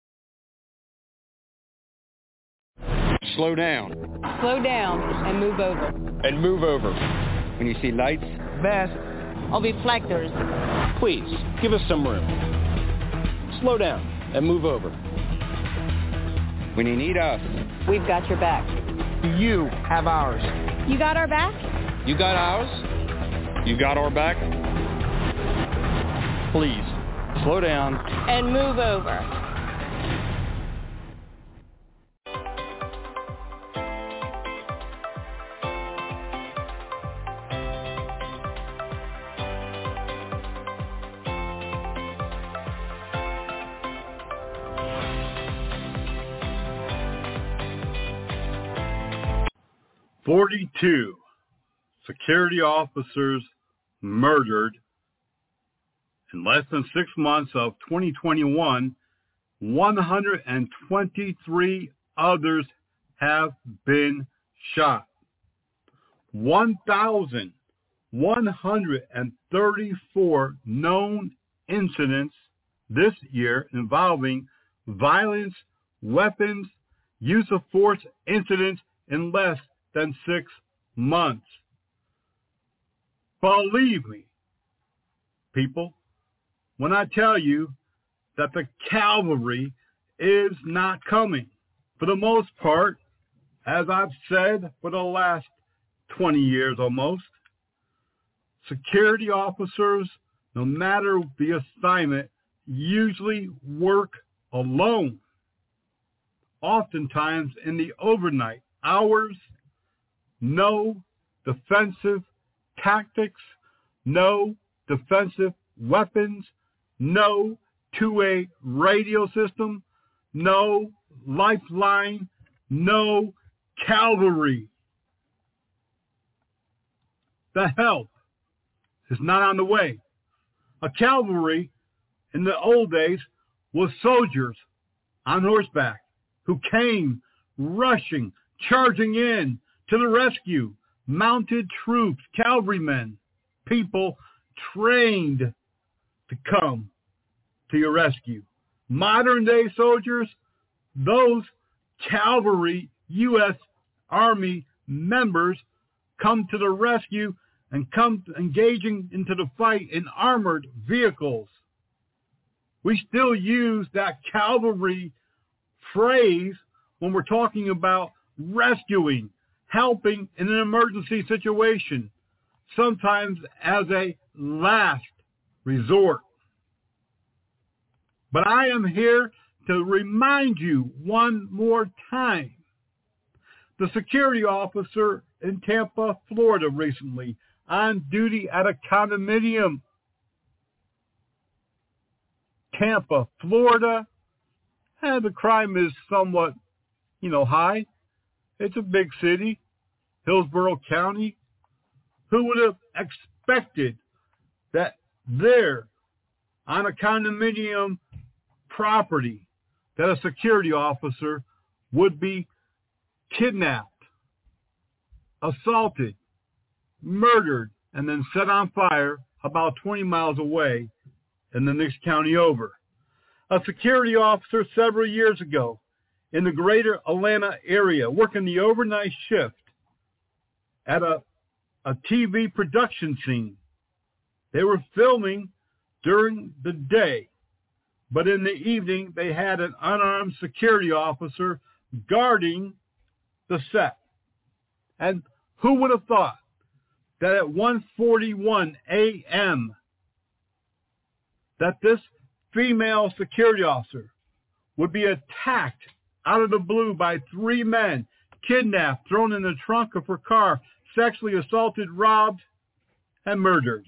Slow down. Slow down and move over. And move over. When you see lights, Vest. Or reflectors. please, give us some room. Slow down and move over. When you need us, we've got your back. You have ours. You got our back? You got ours? You got our back? Please, slow down. And move over. "42 security officers murdered in less than 6 months of 2021. 123 others have been shot. 1,134 known incidents this year involving violence, weapons, use of force incidents in less than 6 months. Believe me, people, when I tell you that the cavalry is not coming. For the most part, as I've said for the last 20 years almost, security officers, no matter the assignment, usually work alone. Oftentimes in the overnight hours, no defensive tactics, no defensive weapons, no two-way radio system, no lifeline, no cavalry. The help is not on the way. A cavalry in the old days was soldiers on horseback who came rushing, charging in to the rescue. Mounted troops, cavalrymen, people trained to come to your rescue. Modern day soldiers, those cavalry U.S. Army members come to the rescue and come engaging into the fight in armored vehicles. We still use that cavalry phrase when we're talking about rescuing, helping in an emergency situation, sometimes as a last resort. But I am here to remind you one more time. The security officer in Tampa, Florida recently, on duty at a condominium. Tampa, Florida. And the crime is somewhat, high. It's a big city, Hillsborough County. Who would have expected that there, on a condominium property, that a security officer would be kidnapped, assaulted, murdered, and then set on fire about 20 miles away in the next county over? A security officer several years ago in the greater Atlanta area working the overnight shift at a TV production scene. They were filming during the day, but in the evening they had an unarmed security officer guarding the set. And who would have thought that at 1:41 a.m. that this female security officer would be attacked out of the blue by 3 men, kidnapped, thrown in the trunk of her car, sexually assaulted, robbed, and murdered.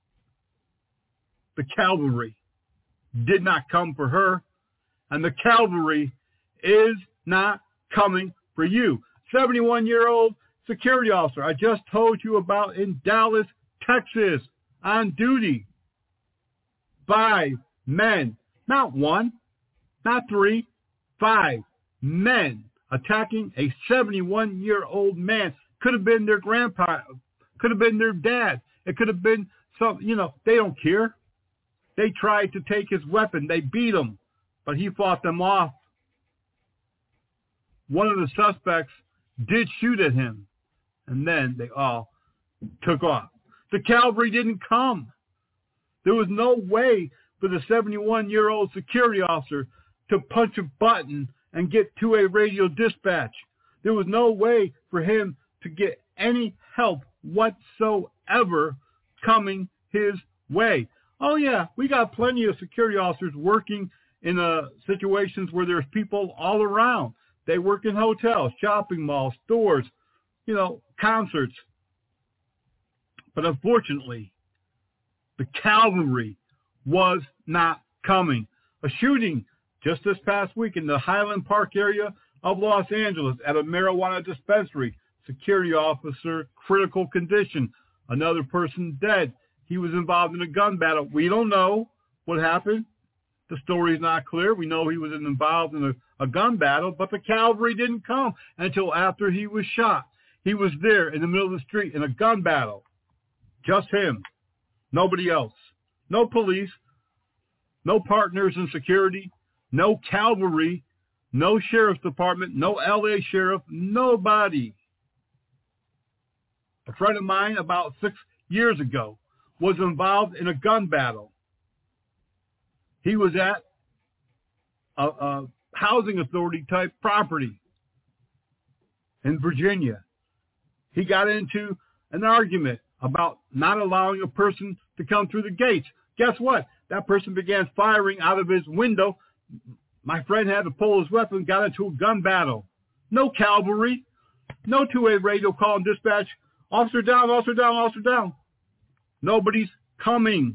The cavalry did not come for her, and the cavalry is not coming for you. 71-year-old security officer I just told you about in Dallas, Texas, on duty. 5 men, not 1, not 3, 5 men attacking a 71-year-old man. Could have been their grandpa, could have been their dad. It could have been some, they don't care. They tried to take his weapon. They beat him, but he fought them off. One of the suspects did shoot at him, and then they all took off. The cavalry didn't come. There was no way for the 71-year-old security officer to punch a button and get to a radio dispatch. There was no way for him to get any help whatsoever coming his way. Oh, yeah, we got plenty of security officers working in situations where there's people all around. They work in hotels, shopping malls, stores, concerts. But unfortunately, the cavalry was not coming. A shooting just this past week in the Highland Park area of Los Angeles at a marijuana dispensary. Security officer, critical condition. Another person dead. He was involved in a gun battle. We don't know what happened. The story is not clear. We know he was involved in a gun battle, but the cavalry didn't come until after he was shot. He was there in the middle of the street in a gun battle. Just him. Nobody else. No police. No partners in security. No cavalry No sheriff's department, no LA sheriff, nobody. A friend of mine about 6 years ago was involved in a gun battle. He was at a housing authority type property in Virginia. He got into an argument about not allowing a person to come through the gates. Guess what? That person began firing out of his window. My friend had to pull his weapon, got into a gun battle. No cavalry, no two-way radio call and dispatch. Officer down, officer down, officer down. Nobody's coming.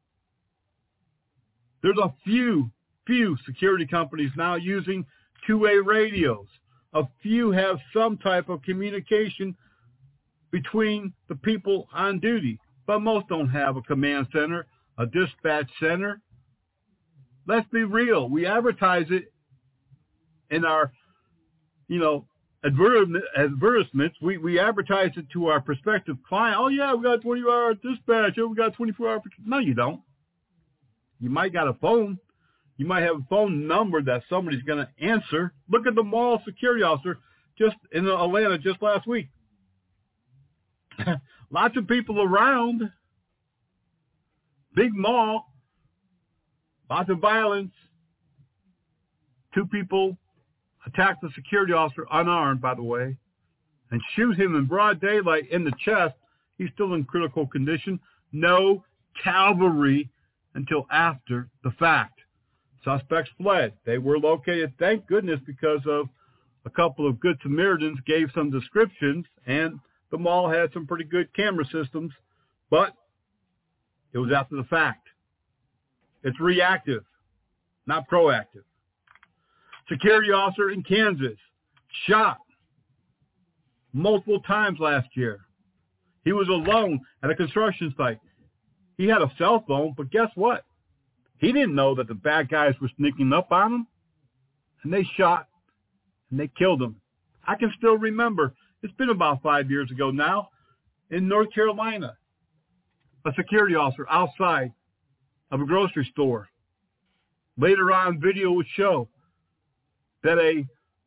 There's a few security companies now using two-way radios. A few have some type of communication between the people on duty, but most don't have a command center, a dispatch center. Let's be real. We advertise it in our, advertisements. We advertise it to our prospective client. Oh, yeah, we got 24-hour dispatch. Oh, we got 24-hour. No, you don't. You might got a phone. You might have a phone number that somebody's going to answer. Look at the mall security officer just in Atlanta just last week. Lots of people around. Big mall. Lots of violence. 2 people attack the security officer, unarmed, by the way, and shoot him in broad daylight in the chest. He's still in critical condition. No cavalry until after the fact. Suspects fled. They were located, thank goodness, because of a couple of good Samaritans gave some descriptions, and the mall had some pretty good camera systems, but it was after the fact. It's reactive, not proactive. Security officer in Kansas shot multiple times last year. He was alone at a construction site. He had a cell phone, but guess what? He didn't know that the bad guys were sneaking up on him, and they shot, and they killed him. I can still remember, it's been about 5 years ago now, in North Carolina, a security officer outside of a grocery store. Later on, video would show that a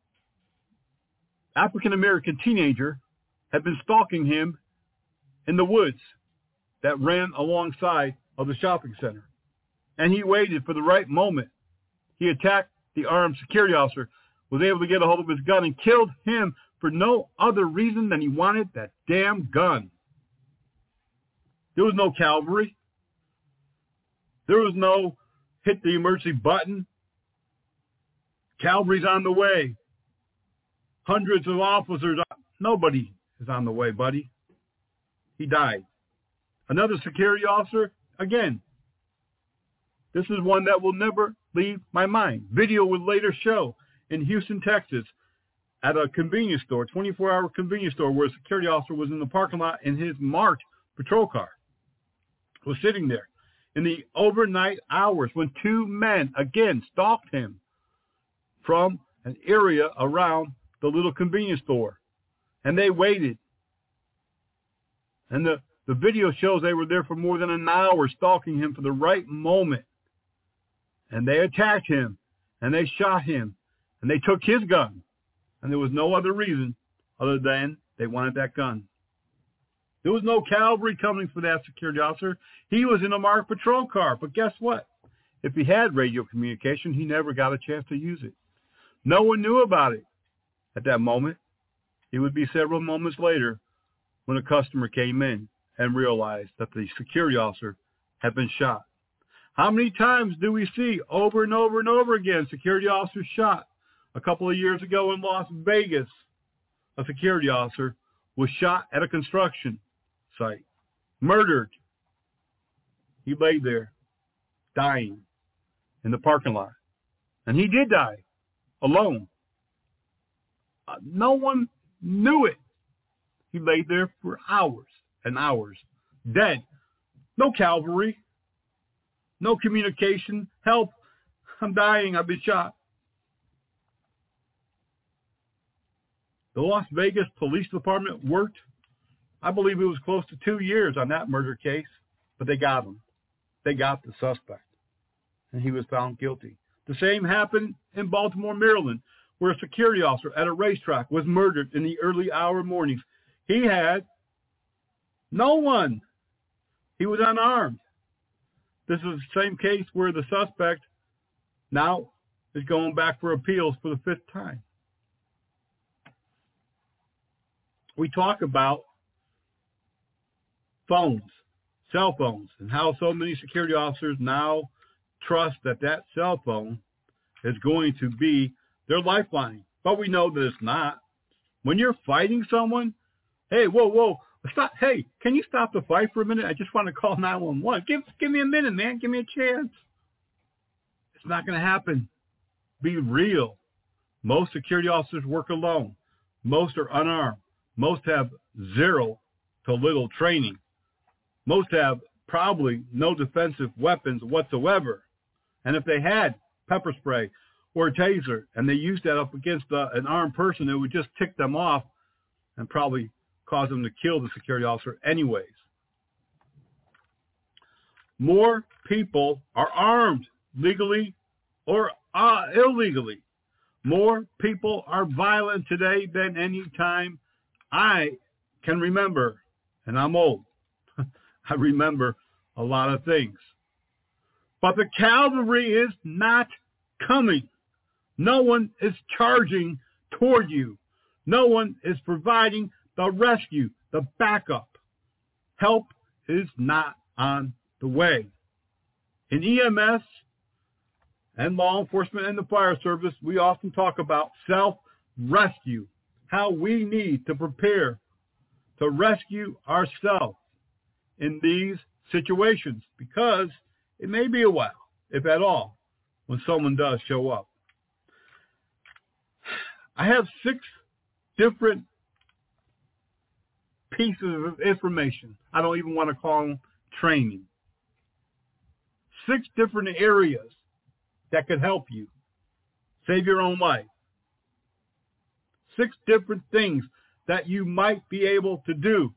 African-American teenager had been stalking him in the woods that ran alongside of the shopping center. And he waited for the right moment. He attacked the armed security officer, was able to get a hold of his gun, and killed him for no other reason than he wanted that damn gun. There was no cavalry. There was no hit the emergency button. Cavalry's on the way. Hundreds of officers. Nobody is on the way, buddy. He died. Another security officer, again, this is one that will never leave my mind. Video would later show in Houston, Texas, at a convenience store, 24-hour convenience store, where a security officer was in the parking lot in his marked patrol car, was sitting there in the overnight hours when 2 men, again, stalked him from an area around the little convenience store. And they waited. And the video shows they were there for more than an hour stalking him for the right moment. And they attacked him. And they shot him. And they took his gun. And there was no other reason other than they wanted that gun. There was no cavalry coming for that security officer. He was in a marked patrol car. But guess what? If he had radio communication, he never got a chance to use it. No one knew about it at that moment. It would be several moments later when a customer came in and realized that the security officer had been shot. How many times do we see over and over and over again security officers shot? A couple of years ago in Las Vegas, a security officer was shot at a construction site, murdered. He lay there, dying in the parking lot. And he did die, alone. No one knew it. He lay there for hours and hours, dead. No cavalry, no communication. Help, I'm dying, I've been shot. The Las Vegas Police Department worked, I believe it was close to 2 years on that murder case, but they got him. They got the suspect, and he was found guilty. The same happened in Baltimore, Maryland, where a security officer at a racetrack was murdered in the early hour mornings. He had no one. He was unarmed. This is the same case where the suspect now is going back for appeals for the 5th time. We talk about phones, cell phones, and how so many security officers now trust that that cell phone is going to be their lifeline. But we know that it's not. When you're fighting someone, hey, whoa, stop. Hey, can you stop the fight for a minute? I just want to call 911. Give me a minute, man. Give me a chance. It's not going to happen. Be real. Most security officers work alone. Most are unarmed. Most have zero to little training. Most have probably no defensive weapons whatsoever. And if they had pepper spray or a taser and they used that up against an armed person, it would just tick them off and probably cause them to kill the security officer anyways. More people are armed legally or illegally. More people are violent today than any time I can remember, and I'm old. I remember a lot of things. But the cavalry is not coming. No one is charging toward you. No one is providing the rescue, the backup. Help is not on the way. In EMS and law enforcement and the fire service, we often talk about self-rescue, how we need to prepare to rescue ourselves in these situations, because it may be a while, if at all, when someone does show up. I have 6 different pieces of information. I don't even want to call them training. 6 different areas that could help you save your own life. 6 different things that you might be able to do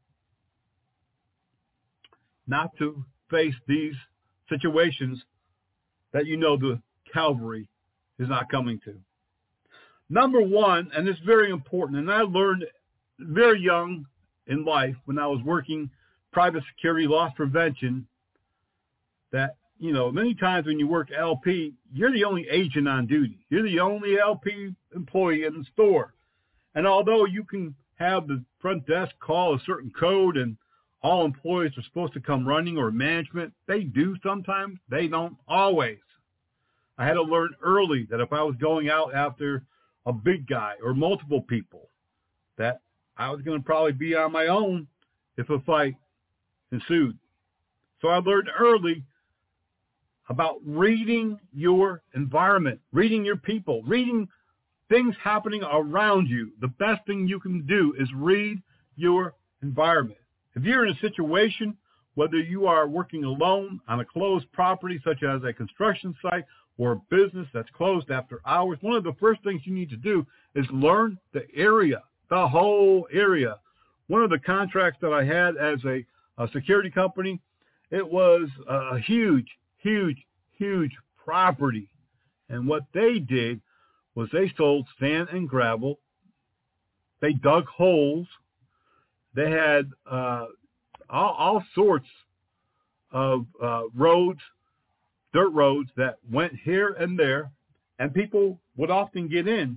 not to face these situations that you know the cavalry is not coming to. Number 1, and it's very important, and I learned very young in life when I was working private security loss prevention, that, you know, many times when you work LP, you're the only agent on duty. You're the only LP employee in the store. And although you can have the front desk call a certain code and all employees are supposed to come running, or management, they do sometimes. They don't always. I had to learn early that if I was going out after a big guy or multiple people, that I was going to probably be on my own if a fight ensued. So I learned early about reading your environment, reading your people, reading things happening around you. The best thing you can do is read your environment. If you're in a situation, whether you are working alone on a closed property such as a construction site or a business that's closed after hours, one of the first things you need to do is learn the area, the whole area. One of the contracts that I had as a security company, it was a huge property. And what they did was they sold sand and gravel. They dug holes. They had all sorts of roads, dirt roads that went here and there, and people would often get in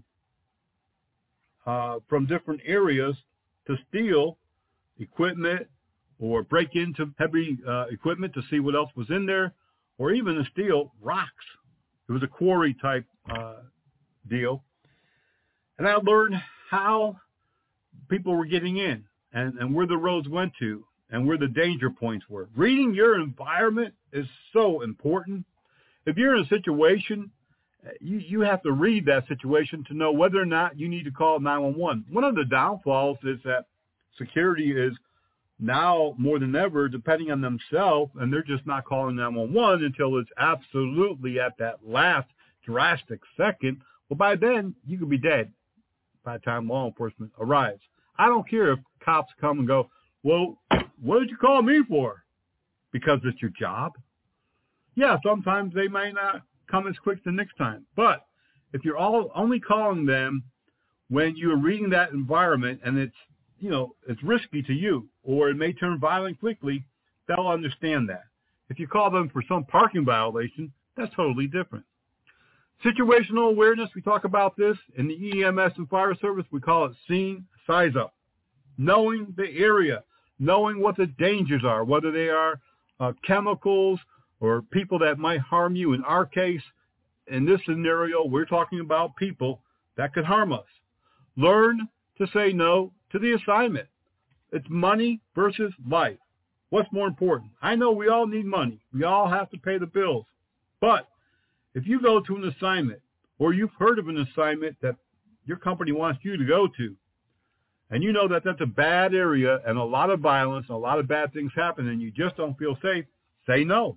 from different areas to steal equipment or break into heavy equipment to see what else was in there, or even to steal rocks. It was a quarry type deal. And I learned how people were getting in and where the roads went to and where the danger points were. Reading your environment is so important. If you're in a situation, you have to read that situation to know whether or not you need to call 911. One of the downfalls is that security is now more than ever depending on themselves, and they're just not calling 911 until it's absolutely at that last drastic second. Well, by then, you could be dead by the time law enforcement arrives. I don't care if cops come and go, well, what did you call me for? Because it's your job. Yeah, sometimes they may not come as quick the next time. But if you're only calling them when you're reading that environment and it's, it's risky to you or it may turn violent quickly, they'll understand that. If you call them for some parking violation, that's totally different. Situational awareness, we talk about this. In the EMS and fire service, we call it scene size up. Knowing the area, knowing what the dangers are, whether they are chemicals or people that might harm you. In our case, in this scenario, we're talking about people that could harm us. Learn to say no to the assignment. It's money versus life. What's more important? I know we all need money. We all have to pay the bills. But if you go to an assignment or you've heard of an assignment that your company wants you to go to, and you know that that's a bad area and a lot of violence and a lot of bad things happen and you just don't feel safe, say no.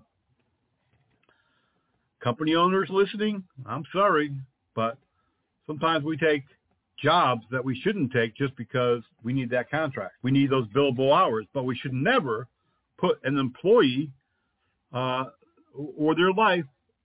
Company owners listening, I'm sorry, but sometimes we take jobs that we shouldn't take just because we need that contract. We need those billable hours, but we should never put an employee or their life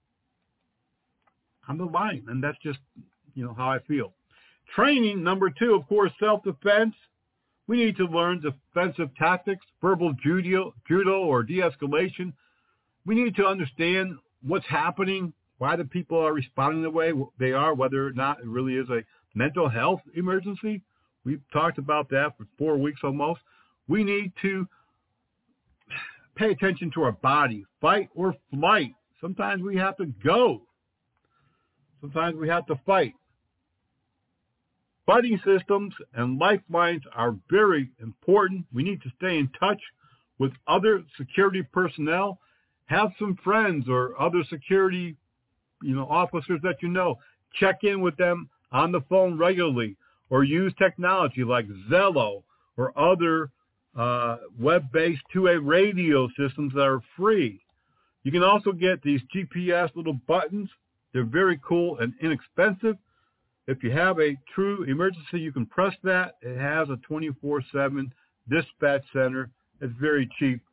on the line. And that's just, how I feel. Training, number 2, of course, self-defense. We need to learn defensive tactics, verbal judo or de-escalation. We need to understand what's happening, why the people are responding the way they are, whether or not it really is a mental health emergency. We've talked about that for 4 weeks almost. We need to pay attention to our body, fight or flight. Sometimes we have to go. Sometimes we have to fight. Fighting systems and lifelines are very important. We need to stay in touch with other security personnel. Have some friends or other security, officers that you know. Check in with them on the phone regularly or use technology like Zello or other web-based 2-way radio systems that are free. You can also get these GPS little buttons. They're very cool and inexpensive. If you have a true emergency, you can press that. It has a 24/7 dispatch center. It's very cheap.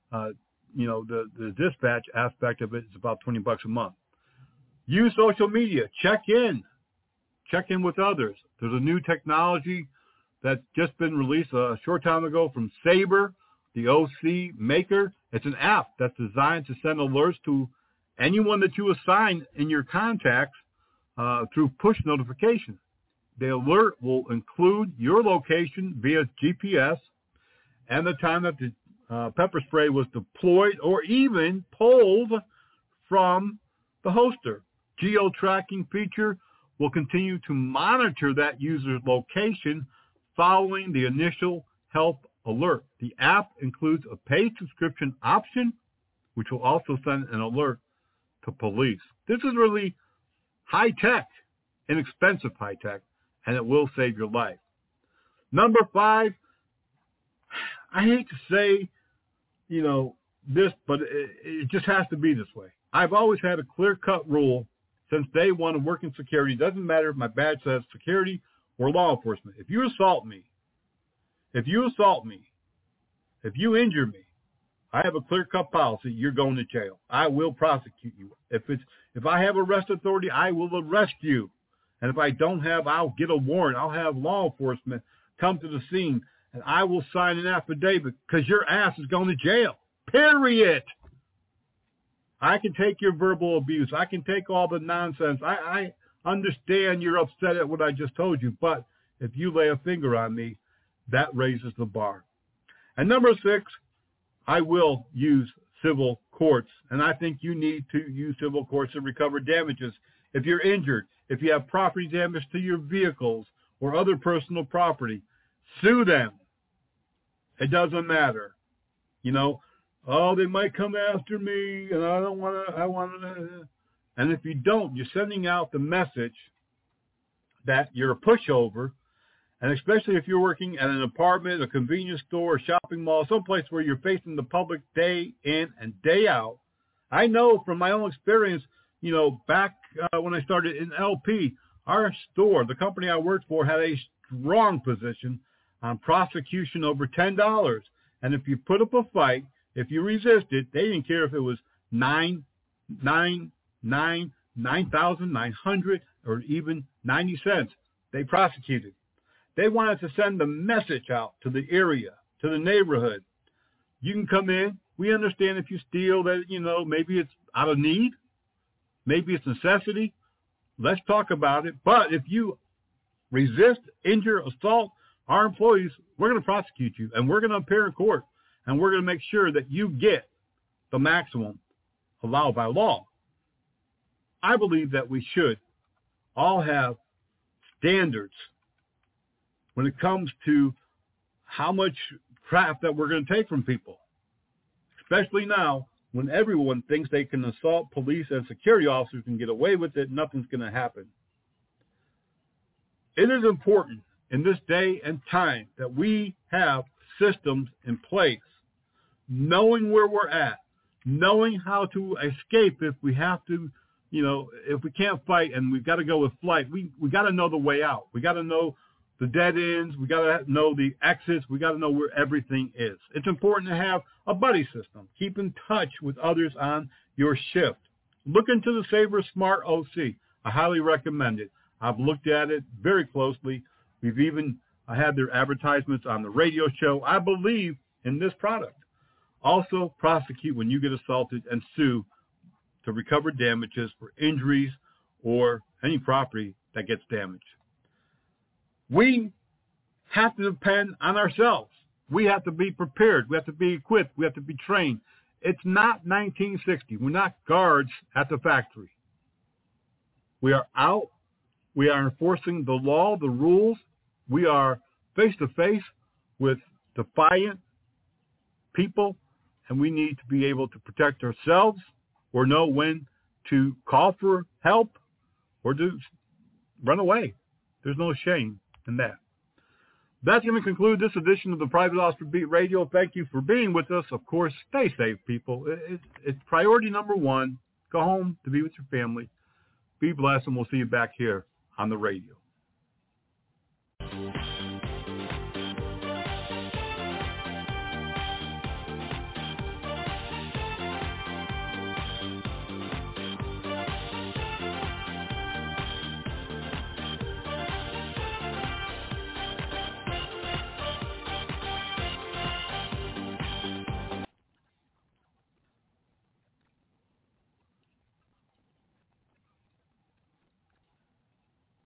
The dispatch aspect of it is about $20 a month. Use social media. Check in with others. There's a new technology that's just been released a short time ago from Sabre, the OC maker. It's an app that's designed to send alerts to anyone that you assign in your contacts through push notification. The alert will include your location via GPS and the time that the pepper spray was deployed or even pulled from the hoster. Geo-tracking feature will continue to monitor that user's location following the initial help alert. The app includes a paid subscription option, which will also send an alert to police. This is really high-tech, inexpensive high-tech, and it will save your life. Number 5, I hate to say, this, but it just has to be this way. I've always had a clear-cut rule since day one of working security. It doesn't matter if my badge says security or law enforcement. If you assault me, if you injure me, I have a clear-cut policy. You're going to jail. I will prosecute you. If I have arrest authority, I will arrest you. And if I don't have, I'll get a warrant. I'll have law enforcement come to the scene, and I will sign an affidavit because your ass is going to jail. Period. I can take your verbal abuse. I can take all the nonsense. I understand you're upset at what I just told you, but if you lay a finger on me, that raises the bar. And number 6, I will use civil courts, and I think you need to use civil courts to recover damages. If you're injured, if you have property damage to your vehicles or other personal property, sue them. It doesn't matter. They might come after me, and I want to. And if you don't, you're sending out the message that you're a pushover. And especially if you're working at an apartment, a convenience store, a shopping mall, someplace where you're facing the public day in and day out. I know from my own experience, back when I started in LP, our store, the company I worked for, had a strong position on prosecution over $10. And if you put up a fight, if you resisted, they didn't care if it was 999, $9,900 or even 90 cents. They prosecuted. They wanted to send the message out to the area, to the neighborhood. You can come in. We understand if you steal that, maybe it's out of need. Maybe it's necessity. Let's talk about it. But if you resist, injure, assault our employees, we're going to prosecute you, and we're going to appear in court, and we're going to make sure that you get the maximum allowed by law. I believe that we should all have standards when it comes to how much crap that we're going to take from people, especially now when everyone thinks they can assault police and security officers and get away with it. Nothing's going to happen. It is important in this day and time that we have systems in place, knowing where we're at, knowing how to escape if we have to, if we can't fight and we've got to go with flight. We got to know the way out. We got to know the dead ends. We got to know the exits. We got to know where everything is. It's important to have a buddy system. Keep in touch with others on your shift. Look into the Sabre Smart OC. I highly recommend it. I've looked at it very closely. We've even had their advertisements on the radio show. I believe in this product. Also, prosecute when you get assaulted and sue to recover damages for injuries or any property that gets damaged. We have to depend on ourselves. We have to be prepared. We have to be equipped. We have to be trained. It's not 1960. We're not guards at the factory. We are out. We are enforcing the law, the rules. We are face-to-face with defiant people, and we need to be able to protect ourselves or know when to call for help or to run away. There's no shame in that. That's going to conclude this edition of the Private Officer Beat Radio. Thank you for being with us. Of course, stay safe, people. It's priority number one. Go home to be with your family. Be blessed, and we'll see you back here on the radio.